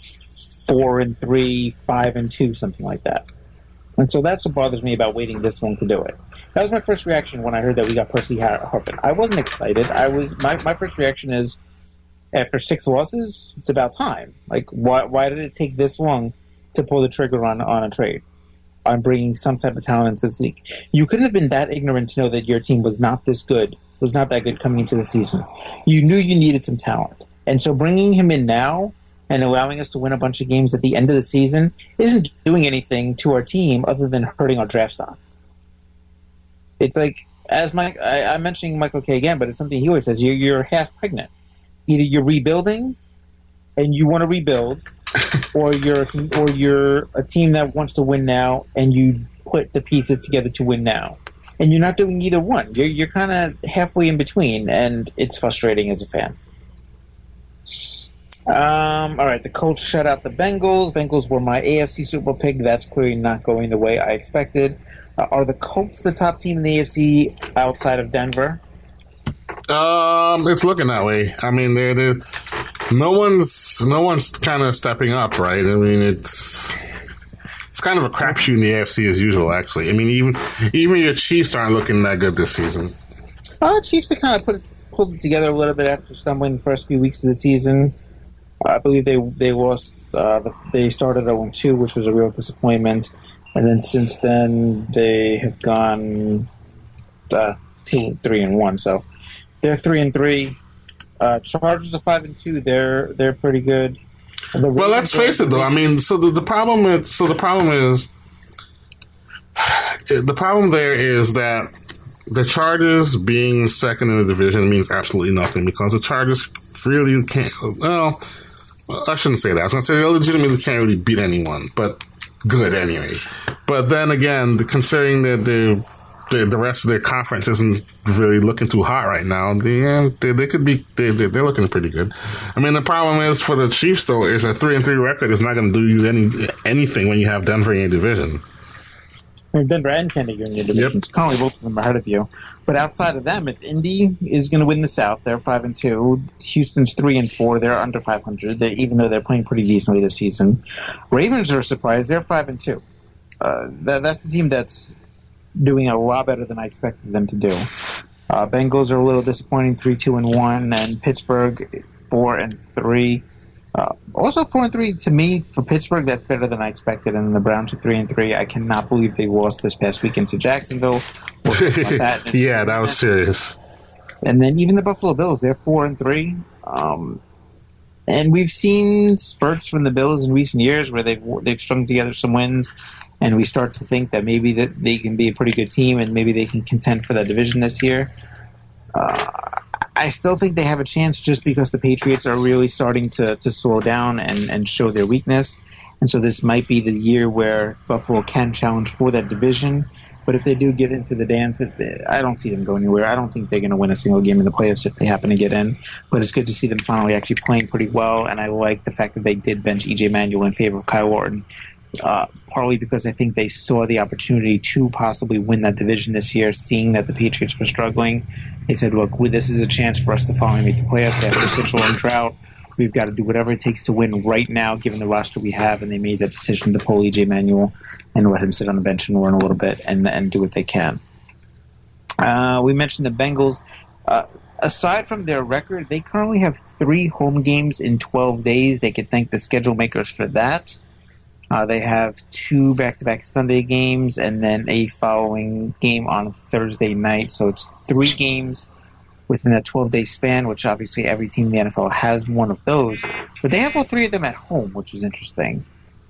4-3, 5-2, something like that. And so that's what bothers me about waiting this long to do it. That was my first reaction when I heard that we got Percy Harvin. I wasn't excited. My first reaction is, after 6 losses, it's about time. Like, why did it take this long to pull the trigger on a trade, on bringing some type of talent into this league? You couldn't have been that ignorant to know that your team was not this good, was not that good coming into the season. You knew you needed some talent. And so bringing him in now and allowing us to win a bunch of games at the end of the season isn't doing anything to our team other than hurting our draft stock. It's like, as I'm mentioning Michael Kay again, but it's something he always says, you're half pregnant. Either you're rebuilding and you want to rebuild, or you're a team that wants to win now and you put the pieces together to win now. And you're not doing either one. You're kind of halfway in between, and it's frustrating as a fan. All right, the Colts shut out the Bengals. Bengals were my AFC Super Bowl pick. That's clearly not going the way I expected. Are the Colts the top team in the AFC outside of Denver? It's looking that way. I mean, no one's kind of stepping up, right? I mean, it's kind of a crapshoot in the AFC as usual. Actually, I mean, even your Chiefs aren't looking that good this season. Chiefs have kind of pulled it together a little bit after stumbling the first few weeks of the season. I believe they lost. They started 0-2, which was a real disappointment, and then since then they have gone 3-1. So they're 3-3. Chargers are 5-2. They're pretty good. Well, let's face it, though. I mean, the problem there is that the Chargers being second in the division means absolutely nothing, because the Chargers really can't. Well, I shouldn't say that. I was going to say they legitimately can't really beat anyone, but good anyway. But then again, considering that the rest of their conference isn't really looking too hot right now, they could be. They're looking pretty good. I mean, the problem is for the Chiefs, though, is a 3-3 record is not going to do you anything when you have Denver in your division. Denver and Tennessee in your division. Yep. Currently, both of them are ahead of you. But outside of them, it's Indy is going to win the South. They're 5-2. Houston's 3-4. They're under 500. Even though they're playing pretty decently this season. Ravens are surprised. They're 5-2. That's a team that's doing a lot better than I expected them to do. Bengals are a little disappointing, 3-2-1, and Pittsburgh 4-3. Also 4-3 to me for Pittsburgh. That's better than I expected. And the Browns are 3-3. I cannot believe they lost this past weekend to Jacksonville. Yeah, that was serious. And then even the Buffalo Bills, they're 4-3. And we've seen spurts from the Bills in recent years where they've strung together some wins, and we start to think that maybe that they can be a pretty good team and maybe they can contend for that division this year. I still think they have a chance just because the Patriots are really starting to slow down and show their weakness. And so this might be the year where Buffalo can challenge for that division. But if they do get into the dance, I don't see them going anywhere. I don't think they're going to win a single game in the playoffs if they happen to get in. But it's good to see them finally actually playing pretty well. And I like the fact that they did bench E.J. Manuel in favor of Kyle Orton. Partly because I think they saw the opportunity to possibly win that division this year, seeing that the Patriots were struggling. They said, look, this is a chance for us to finally make the playoffs after such a long drought. We've got to do whatever it takes to win right now, given the roster we have, and they made that decision to pull E.J. Manuel and let him sit on the bench and learn a little bit and do what they can. We mentioned the Bengals. Aside from their record, they currently have 3 home games in 12 days. They could thank the schedule makers for that. They have 2 back-to-back Sunday games and then a following game on Thursday night. So it's 3 games within that 12-day span, which obviously every team in the NFL has one of those. But they have all 3 of them at home, which is interesting.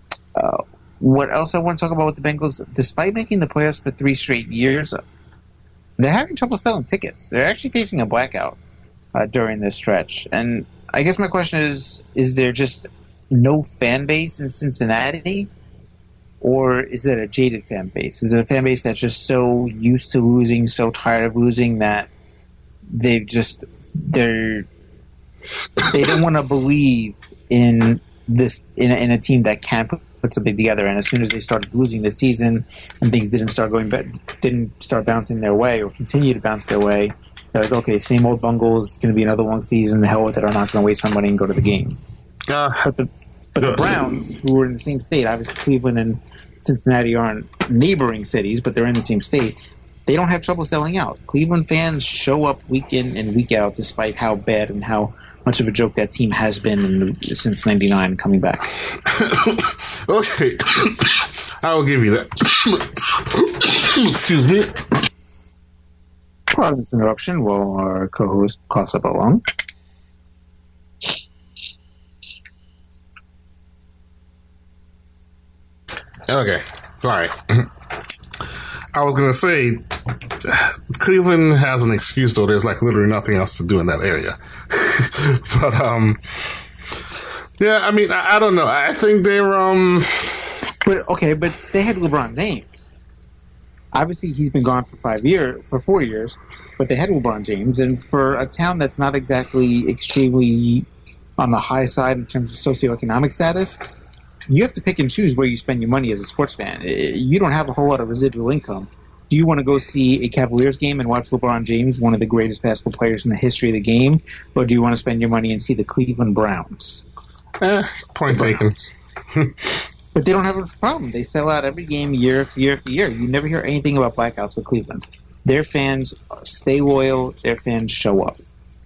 What else I want to talk about with the Bengals? Despite making the playoffs for 3 straight years, they're having trouble selling tickets. They're actually facing a blackout during this stretch. And I guess my question is there just no fan base in Cincinnati, or is it a jaded fan base? Is it a fan base that's just so used to losing, so tired of losing that they don't want to believe in this in a team that can put something together? And as soon as they started losing this season and things didn't start bouncing their way or continue to bounce their way, they're like, okay, same old bungles. It's going to be another long season. The hell with it. I'm not going to waste my money and go to the game. But the Browns, who are in the same state, obviously Cleveland and Cincinnati aren't neighboring cities, but they're in the same state, they don't have trouble selling out. Cleveland fans show up week in and week out despite how bad and how much of a joke that team has been since '99 coming back. Okay, I will give you that. Excuse me. Pardon this interruption while our co-host coughs up a lung. Okay, sorry. I was gonna say, Cleveland has an excuse though. There's like literally nothing else to do in that area. But yeah. I mean, I don't know. I think they're But they had LeBron James. Obviously, he's been gone for 4 years. But they had LeBron James, and for a town that's not exactly extremely on the high side in terms of socioeconomic status, you have to pick and choose where you spend your money as a sports fan. You don't have a whole lot of residual income. Do you want to go see a Cavaliers game and watch LeBron James, one of the greatest basketball players in the history of the game, or do you want to spend your money and see the Cleveland Browns? Point taken. But they don't have a problem. They sell out every game year after year after year. You never hear anything about blackouts with Cleveland. Their fans stay loyal. Their fans show up.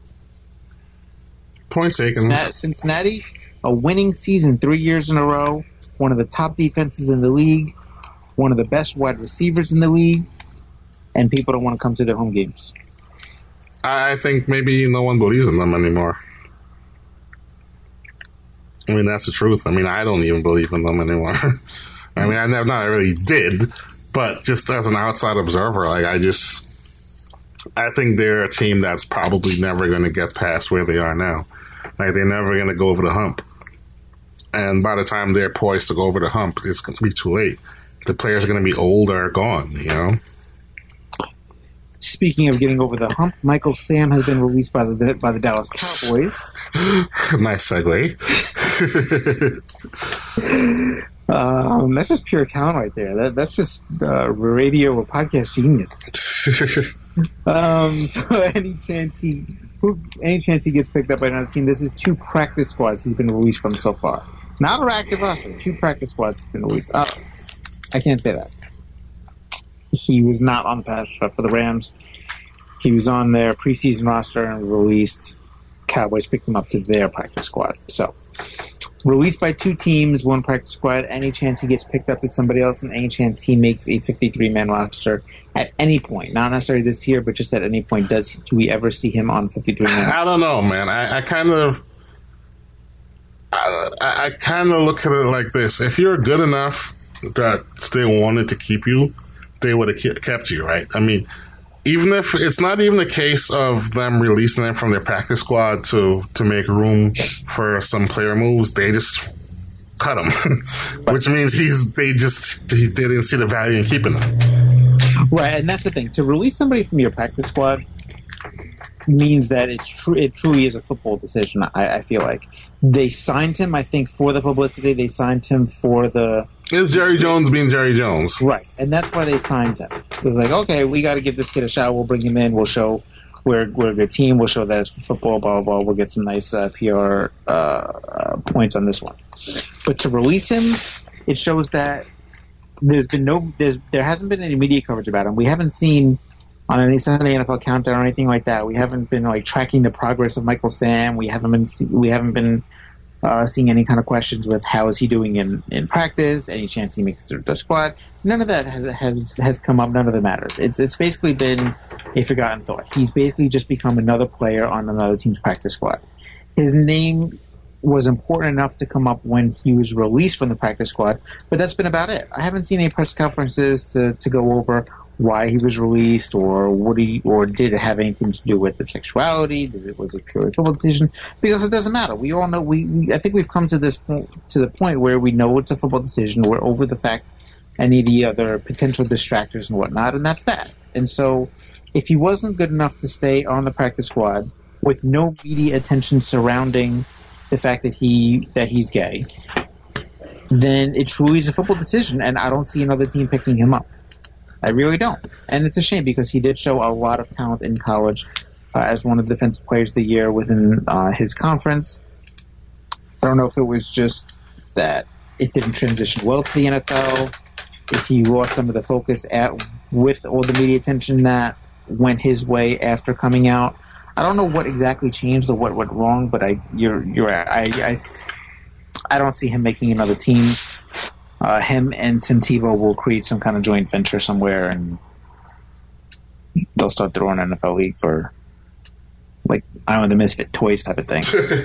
Point taken. Cincinnati, a winning season 3 years in a row, one of the top defenses in the league, one of the best wide receivers in the league, and people don't want to come to their home games. I think maybe no one believes in them anymore. I mean, that's the truth. I mean, I don't even believe in them anymore. I mean, I really did, but just as an outside observer, like I think they're a team that's probably never going to get past where they are now. Like they're never going to go over the hump. And by the time they're poised to go over the hump, it's going to be too late. The players are going to be old or gone, you know? Speaking of getting over the hump, Michael Sam has been released by the Dallas Cowboys. Nice segue. That's just pure talent right there. That's just radio or podcast genius. So any chance he gets picked up by another team, this is 2 practice squads he's been released from so far. Not a active roster. 2 practice squads he's been released. I can't say that. He was not on the pass rush for the Rams. He was on their preseason roster and released. Cowboys picked him up to their practice squad. So, released by 2 teams, 1 practice squad. Any chance he gets picked up to somebody else, and any chance he makes a 53-man roster at any point, not necessarily this year, but just at any point, do we ever see him on 53-man? I don't know, man. I kind of look at it like this: if you're good enough that they wanted to keep you, they would have kept you, right? I mean, even if it's not even a case of them releasing them from their practice squad to make room for some player moves, they just cut him, which means they didn't see the value in keeping him. Right, and that's the thing. To release somebody from your practice squad means that it truly is a football decision. I feel like they signed him, I think, for the publicity. They signed him for the. It's Jerry Jones being Jerry Jones. Right, and that's why they signed him. It was like, okay, we got to give this kid a shot. We'll bring him in. We'll show we're a good team. We'll show that it's football, blah, blah, blah. We'll get some nice PR points on this one. But to release him, it shows that there hasn't been any media coverage about him. We haven't seen on any Sunday NFL Countdown or anything like that. We haven't been like tracking the progress of Michael Sam. We haven't been seeing any kind of questions with how is he doing in practice, any chance he makes the squad. None of that has come up. None of it matters. It's basically been a forgotten thought. He's basically just become another player on another team's practice squad. His name was important enough to come up when he was released from the practice squad, but that's been about it. I haven't seen any press conferences to go over why he was released or did it have anything to do with his sexuality? Was it purely a football decision? Because it doesn't matter. We all know. I think we've come to the point where we know it's a football decision. We're over the fact any of the other potential distractors and whatnot, and that's that. And so, if he wasn't good enough to stay on the practice squad with no media attention surrounding the fact that he's gay, then it truly is a football decision, and I don't see another team picking him up. I really don't. And it's a shame because he did show a lot of talent in college as one of the defensive players of the year within his conference. I don't know if it was just that it didn't transition well to the NFL, if he lost some of the focus with all the media attention that went his way after coming out. I don't know what exactly changed or what went wrong, but you're right. I don't see him making another team. Him and Tim Tebow will create some kind of joint venture somewhere, and they'll start their own NFL league for, like, I don't know, the Misfit Toys type of thing.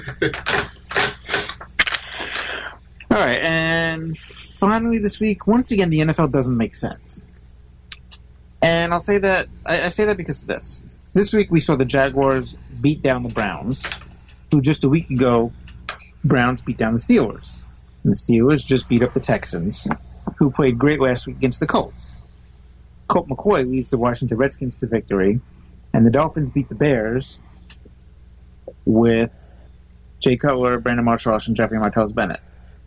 All right, and finally this week, once again, the NFL doesn't make sense. And I'll say that, I say that because of this. This week we saw the Jaguars beat down the Browns, who just a week ago, Browns beat down the Steelers. And the Steelers just beat up the Texans, who played great last week against the Colts. Colt McCoy leads the Washington Redskins to victory, and the Dolphins beat the Bears with Jay Cutler, Brandon Marshall, and Jeffrey Martellus Bennett.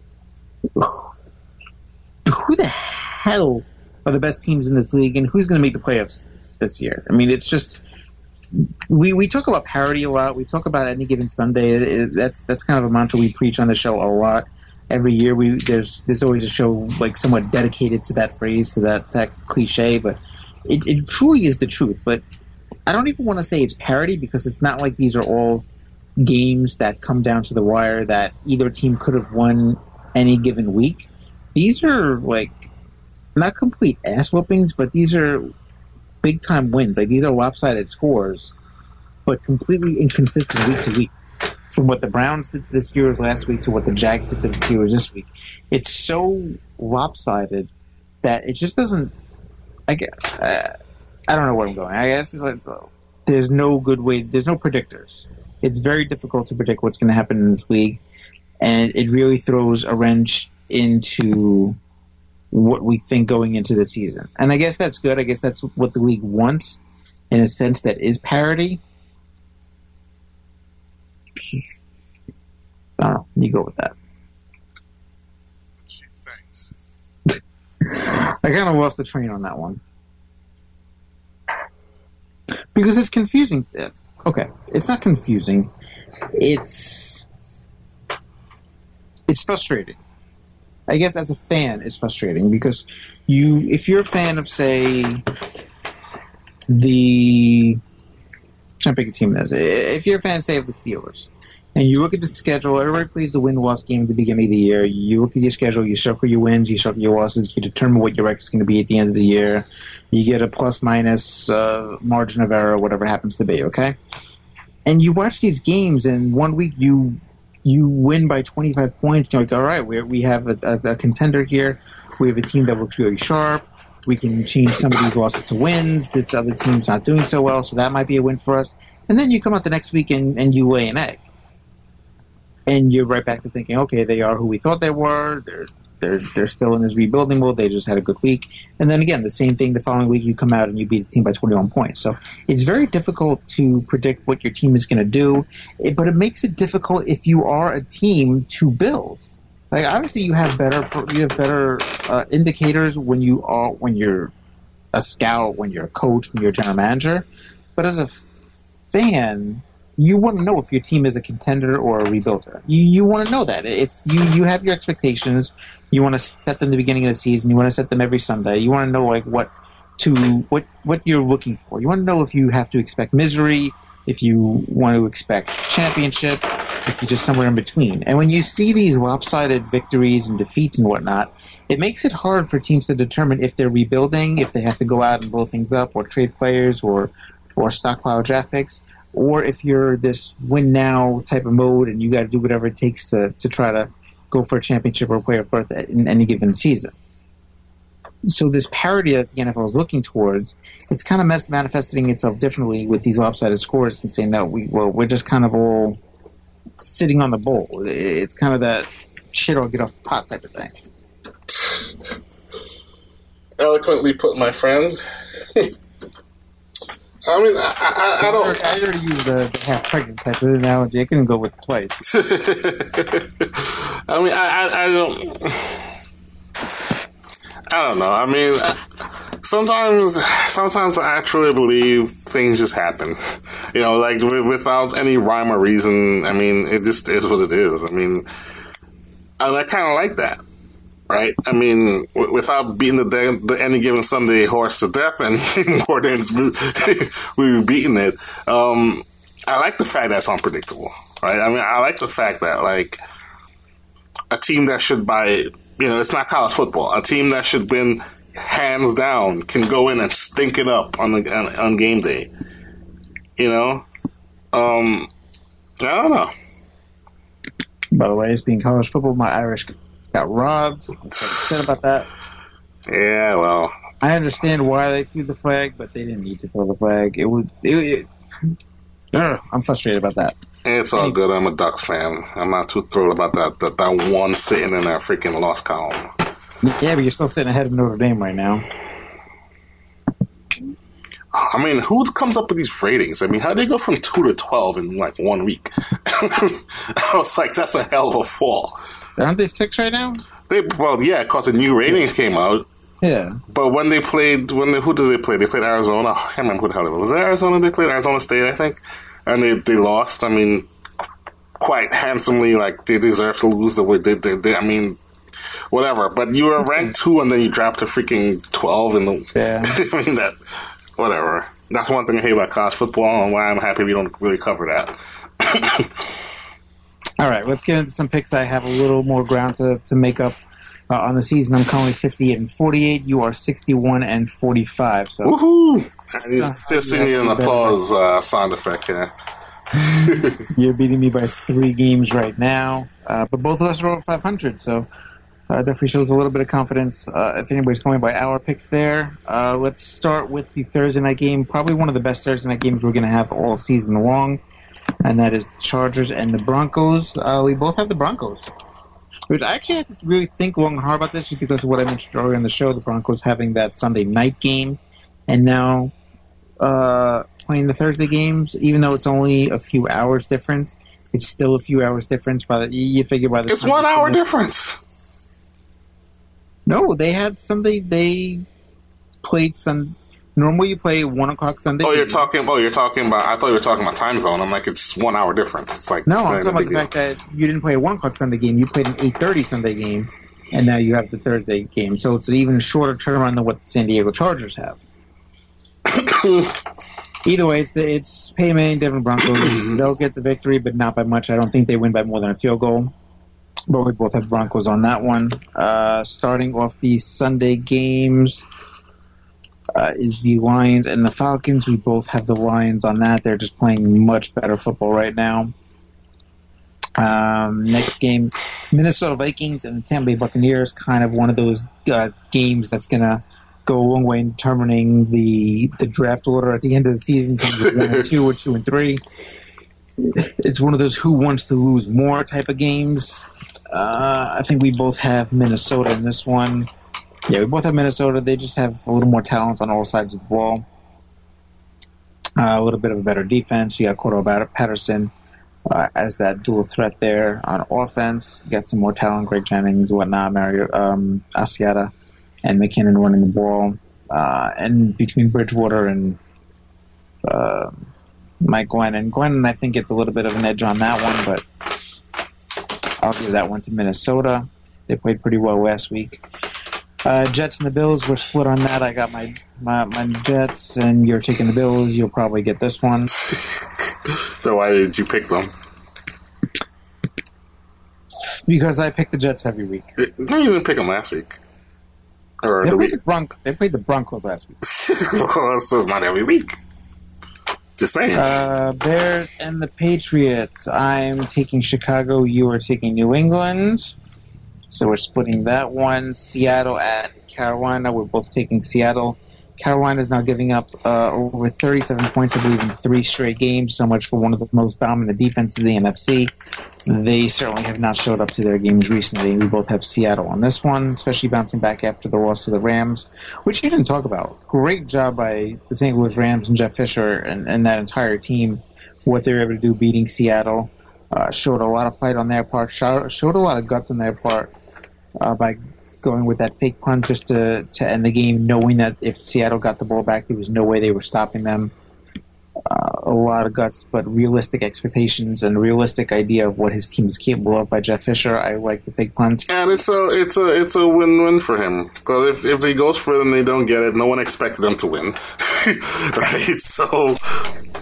Who the hell are the best teams in this league, and who's going to make the playoffs this year? I mean, it's just... We talk about parity a lot. We talk about any given Sunday. That's kind of a mantra we preach on the show a lot. Every year, there's always a show like somewhat dedicated to that phrase, to that cliche. But it truly is the truth. But I don't even want to say it's parity, because it's not like these are all games that come down to the wire that either team could have won any given week. These are like not complete ass whoopings, but these are big time wins. Like, these are lopsided scores, but completely inconsistent week to week. From what the Browns did to the Steelers last week to what the Jags did to the Steelers this week, it's so lopsided that it just doesn't. I don't know where I'm going. I guess it's like, there's no good way. There's no predictors. It's very difficult to predict what's going to happen in this league, and it really throws a wrench into what we think going into the season. And I guess that's good. I guess that's what the league wants, in a sense that is parity. I don't know. You go with that. Thanks. I kind of lost the train on that one. Because it's confusing. Okay, it's not confusing. It's frustrating. I guess as a fan, it's frustrating because if you're a fan of, say, trying to pick a team that is. If you're a fan, say, of the Steelers, and you look at the schedule, everybody plays the win-loss game at the beginning of the year. You look at your schedule, you circle your wins, you circle your losses, you determine what your record is going to be at the end of the year. You get a plus-minus margin of error, whatever it happens to be, okay? And you watch these games, and one week you win by 25 points. You're like, all right, we have a contender here. We have a team that looks really sharp. We can change some of these losses to wins. This other team's not doing so well, so that might be a win for us. And then you come out the next week and you lay an egg. And you're right back to thinking, okay, they are who we thought they were. They're still in this rebuilding mode. They just had a good week. And then again, the same thing the following week, you come out and you beat a team by 21 points. So it's very difficult to predict what your team is going to do. But it makes it difficult if you are a team to build. Like, obviously, you have better indicators when you're a scout, when you're a coach, when you're a general manager. But as a fan, you want to know if your team is a contender or a rebuilder. You want to know that. It's you have your expectations. You want to set them at the beginning of the season. You want to set them every Sunday. You want to know like what you're looking for. You want to know if you have to expect misery, if you want to expect championship, if you're just somewhere in between. And when you see these lopsided victories and defeats and whatnot, it makes it hard for teams to determine if they're rebuilding, if they have to go out and blow things up, or trade players, or stockpile draft picks, or if you're this win now type of mode and you got to do whatever it takes to try to go for a championship or a playoff berth in any given season. So this parity that the NFL is looking towards, it's kind of manifesting itself differently with these lopsided scores and saying that we're just kind of all sitting on the bowl. It's kind of that shit or get off the pot type of thing. Eloquently put, my friend. I mean, I don't... I already used the half-pregnant type of analogy. I couldn't go with twice. I mean, I don't know. I mean, sometimes I actually believe things just happen. You know, like, without any rhyme or reason. I mean, it just is what it is. I mean, and I kind of like that. Right? I mean, without beating the any given Sunday horse to death and more than we've beaten it, I like the fact that it's unpredictable, right? I mean, I like the fact that, like, a team that should it's not college football. A team that should win hands down can go in and stink it up on game day. You know? I don't know. By the way, it's being college football. My Irish got robbed. I'm upset about that. Yeah, well, I understand why they threw the flag, but they didn't need to throw the flag. I'm frustrated about that. it's all good. I'm a Ducks fan. I'm not too thrilled about that one sitting in that freaking loss column. Yeah, but you're still sitting ahead of Notre Dame right now. I mean, who comes up with these ratings? I mean, how do they go from 2 to 12 in like 1 week? I was like, that's a hell of a fall. Aren't they 6 right now? Yeah, because the new ratings came out. Yeah. But when they played, who did they play? They played Arizona. I can't remember who the hell it was. Was it Arizona? They played Arizona State, I think. And they lost. I mean, quite handsomely. Like, they deserve to lose the way they I mean, whatever. But you were ranked 2 and then you dropped to freaking 12 in the... Yeah. I mean, whatever. That's one thing I hate about college football and why I'm happy we don't really cover that. All right, let's get into some picks. I have a little more ground to make up on the season. I'm currently 58-48. You are 61-45. So, woohoo! Just singing an applause sound effect here. You're beating me by 3 games right now, but both of us are over 500. So definitely shows a little bit of confidence. If anybody's going by our picks there, let's start with the Thursday night game. Probably one of the best Thursday night games we're going to have all season long. And that is the Chargers and the Broncos. We both have the Broncos. Which I actually have to really think long and hard about this just because of what I mentioned earlier in the show, the Broncos having that Sunday night game. And now playing the Thursday games, even though it's only a few hours difference, it's still a few hours difference. You figure by the It's 1 hour difference. No, they had Sunday. They played Sunday. Normally, you play 1 o'clock Sunday. You're talking about. I thought you were talking about time zone. I'm like, it's 1 hour difference. It's like no, I'm talking about the fact that you didn't play a 1 o'clock Sunday game. You played an 8:30 Sunday game, and now you have the Thursday game. So it's an even shorter turnaround than what the San Diego Chargers have. Either way, it's Peyton Manning, Denver Broncos. They'll get the victory, but not by much. I don't think they win by more than a field goal. But we both have Broncos on that one. Starting off the Sunday games. Is the Lions and the Falcons. We both have the Lions on that. They're just playing much better football right now. Next game, Minnesota Vikings and the Tampa Bay Buccaneers. Kind of one of those games that's going to go a long way in determining the draft order at the end of the season. 1 and 2 or 2 and 3. It's one of those who wants to lose more type of games. I think we both have Minnesota in this one. Yeah, we both have Minnesota. They just have a little more talent on all sides of the ball. A little bit of a better defense. You got Cordell Patterson as that dual threat there on offense. Got some more talent. Greg Jennings, whatnot. Mario Asiata and McKinnon running the ball. And between Bridgewater and Mike Glennon. Glennon, I think, gets a little bit of an edge on that one, but I'll give that one to Minnesota. They played pretty well last week. Jets and the Bills, we're split on that. I got my Jets, and you're taking the Bills. You'll probably get this one. So why did you pick them? Because I pick the Jets every week. No, you didn't pick them last week. Or they played the Broncos last week. Well, so it's not every week. Just saying. Bears and the Patriots. I'm taking Chicago. You are taking New England. So we're splitting that one. Seattle at Carolina. We're both taking Seattle. Carolina is now giving up over 37 points, I believe, in 3 straight games. So much for one of the most dominant defenses in the NFC. They certainly have not showed up to their games recently. We both have Seattle on this one, especially bouncing back after the loss to the Rams, which you didn't talk about. Great job by the St. Louis Rams and Jeff Fisher and that entire team, what they were able to do beating Seattle. Showed a lot of fight on their part, showed a lot of guts on their part. By going with that fake punt just to end the game, knowing that if Seattle got the ball back, there was no way they were stopping them. A lot of guts, but realistic expectations and realistic idea of what his team is capable of by Jeff Fisher. I like the fake punt. And it's a win-win for him. Because if he goes for it and they don't get it, no one expected them to win. Right? So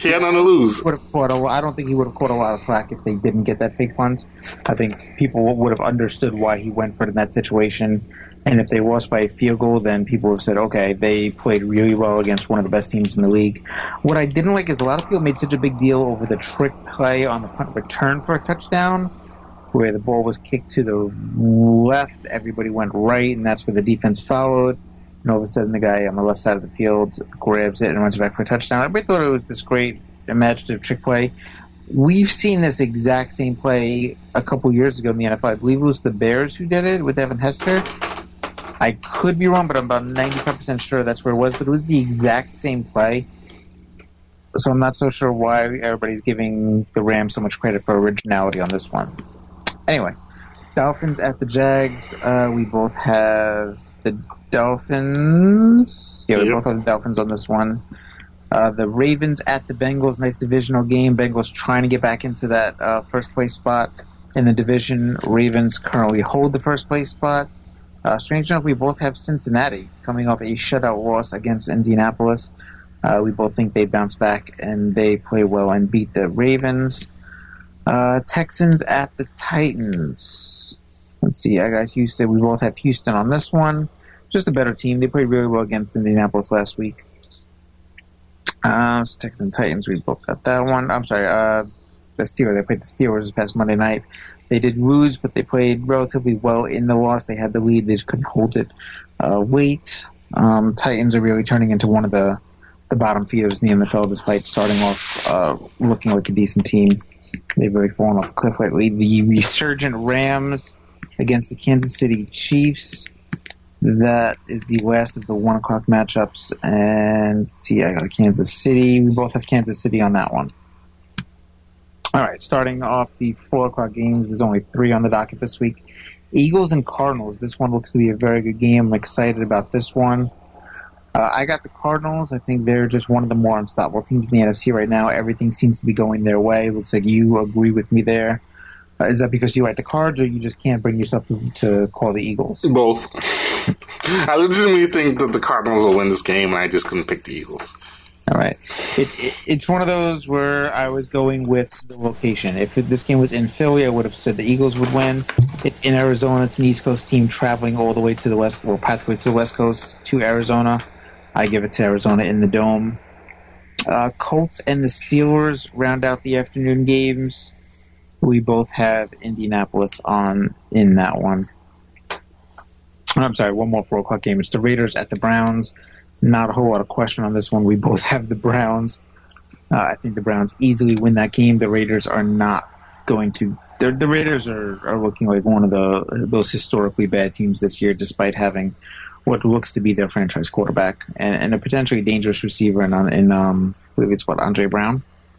He had nothing to lose. I don't think he would have caught a lot of flack if they didn't get that fake punt. I think people would have understood why he went for it in that situation. And if they lost by a field goal, then people have said, okay, they played really well against one of the best teams in the league. What I didn't like is a lot of people made such a big deal over the trick play on the punt return for a touchdown, where the ball was kicked to the left, everybody went right, and that's where the defense followed. And all of a sudden, the guy on the left side of the field grabs it and runs back for a touchdown. Everybody thought it was this great imaginative trick play. We've seen this exact same play a couple years ago in the NFL. I believe it was the Bears who did it with Evan Hester. I could be wrong, but I'm about 95% sure that's where it was. But it was the exact same play. So I'm not so sure why everybody's giving the Rams so much credit for originality on this one. Anyway, Dolphins at the Jags. We both have the Dolphins. Yeah, we both have the Dolphins on this one. The Ravens at the Bengals. Nice divisional game. Bengals trying to get back into that first place spot in the division. Ravens currently hold the first place spot. Strange enough, we both have Cincinnati coming off a shutout loss against Indianapolis. We both think they bounce back and they play well and beat the Ravens. Texans at the Titans. Let's see, I got Houston. We both have Houston on this one. Just a better team. They played really well against Indianapolis last week. So Texans and Titans, we both got that one. I'm sorry, the Steelers. They played the Steelers this past Monday night. They did lose, but they played relatively well in the loss. They had the lead. They just couldn't hold it. Titans are really turning into one of the bottom feeders in the NFL, despite starting off looking like a decent team. They've really fallen off a cliff lately. The resurgent Rams against the Kansas City Chiefs. That is the last of the 1 o'clock matchups. And let's see, I got Kansas City. We both have Kansas City on that one. All right, starting off the 4 o'clock games, there's only 3 on the docket this week. Eagles and Cardinals. This one looks to be a very good game. I'm excited about this one. I got the Cardinals. I think they're just one of the more unstoppable teams in the NFC right now. Everything seems to be going their way. Looks like you agree with me there. Is that because you like the Cards, or you just can't bring yourself to call the Eagles? Both. I legitimately think that the Cardinals will win this game, and I just couldn't pick the Eagles. All right. It's one of those where I was going with the location. If this game was in Philly, I would have said the Eagles would win. It's in Arizona. It's an East Coast team traveling all the way to the West, or pathway to the West Coast to Arizona. I give it to Arizona in the Dome. Colts and the Steelers round out the afternoon games. We both have Indianapolis in that one. I'm sorry, one more 4 o'clock game. It's the Raiders at the Browns. Not a whole lot of question on this one. We both have the Browns. I think the Browns easily win that game. The Raiders are not going to. The Raiders are looking like one of those historically bad teams this year, despite having what looks to be their franchise quarterback and a potentially dangerous receiver I believe it's Andre Brown.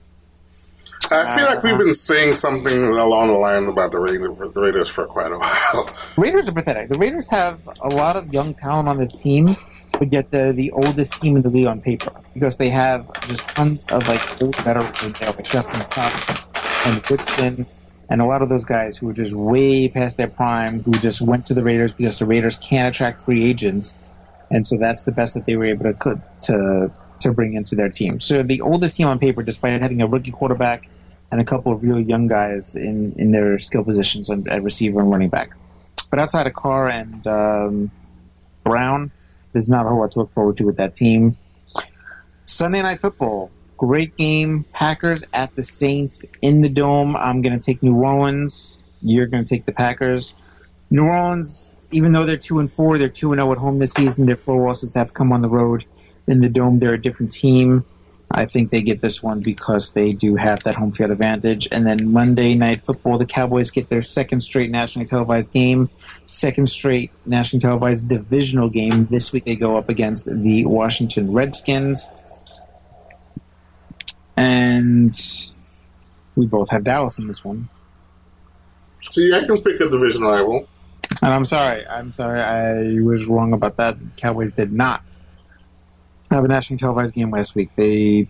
I feel like we've been saying something along the line about the Raiders for quite a while. Raiders are pathetic. The Raiders have a lot of young talent on this team, but yet the oldest team in the league on paper, because they have just tons of old veterans there, like Justin Tuck and Woodson, and a lot of those guys who are just way past their prime, who just went to the Raiders because the Raiders can't attract free agents, and so that's the best that they were able to bring into their team. So the oldest team on paper, despite having a rookie quarterback and a couple of really young guys in their skill positions at receiver and running back. But outside of Carr and Brown, there's not a whole lot to look forward to with that team. Sunday Night Football. Great game. Packers at the Saints in the Dome. I'm going to take New Orleans. You're going to take the Packers. New Orleans, even though they're 2-4, they're 2-0 at home this season. Their 4 losses have come on the road. In the Dome, they're a different team. I think they get this one because they do have that home field advantage. And then Monday Night Football, the Cowboys get their second straight nationally televised game, second straight nationally televised divisional game. This week they go up against the Washington Redskins. And we both have Dallas in this one. See, I can pick a division rival. And I'm sorry, I was wrong about that. Cowboys did not have a nationally televised game last week. They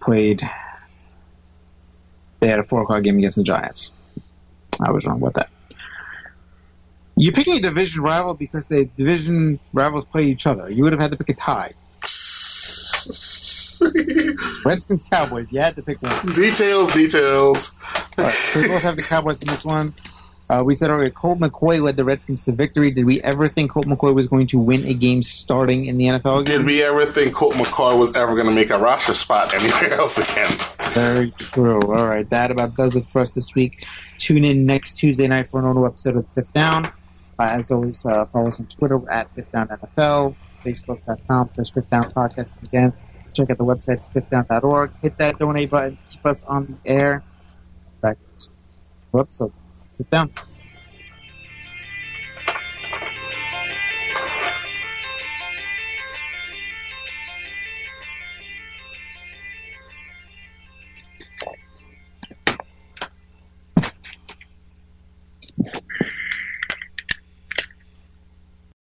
had a 4 o'clock game against the Giants. I was wrong about that. You're picking a division rival because the division rivals play each other. You would have had to pick a tie. Redskins, Cowboys. You had to pick one. Details. All right, so we both have the Cowboys in this one. We said earlier, Colt McCoy led the Redskins to victory. Did we ever think Colt McCoy was going to win a game starting in the NFL again? Did we ever think Colt McCoy was ever going to make a roster spot anywhere else again? Very true. All right, that about does it for us this week. Tune in next Tuesday night for another episode of Fifth Down. As always, follow us on Twitter at Fifth Down NFL, Facebook.com/Fifth Down Podcast. Again, check out the website, fifthdown.org. Hit that donate button. Keep us on the air. Back to the episode. Fifth Down.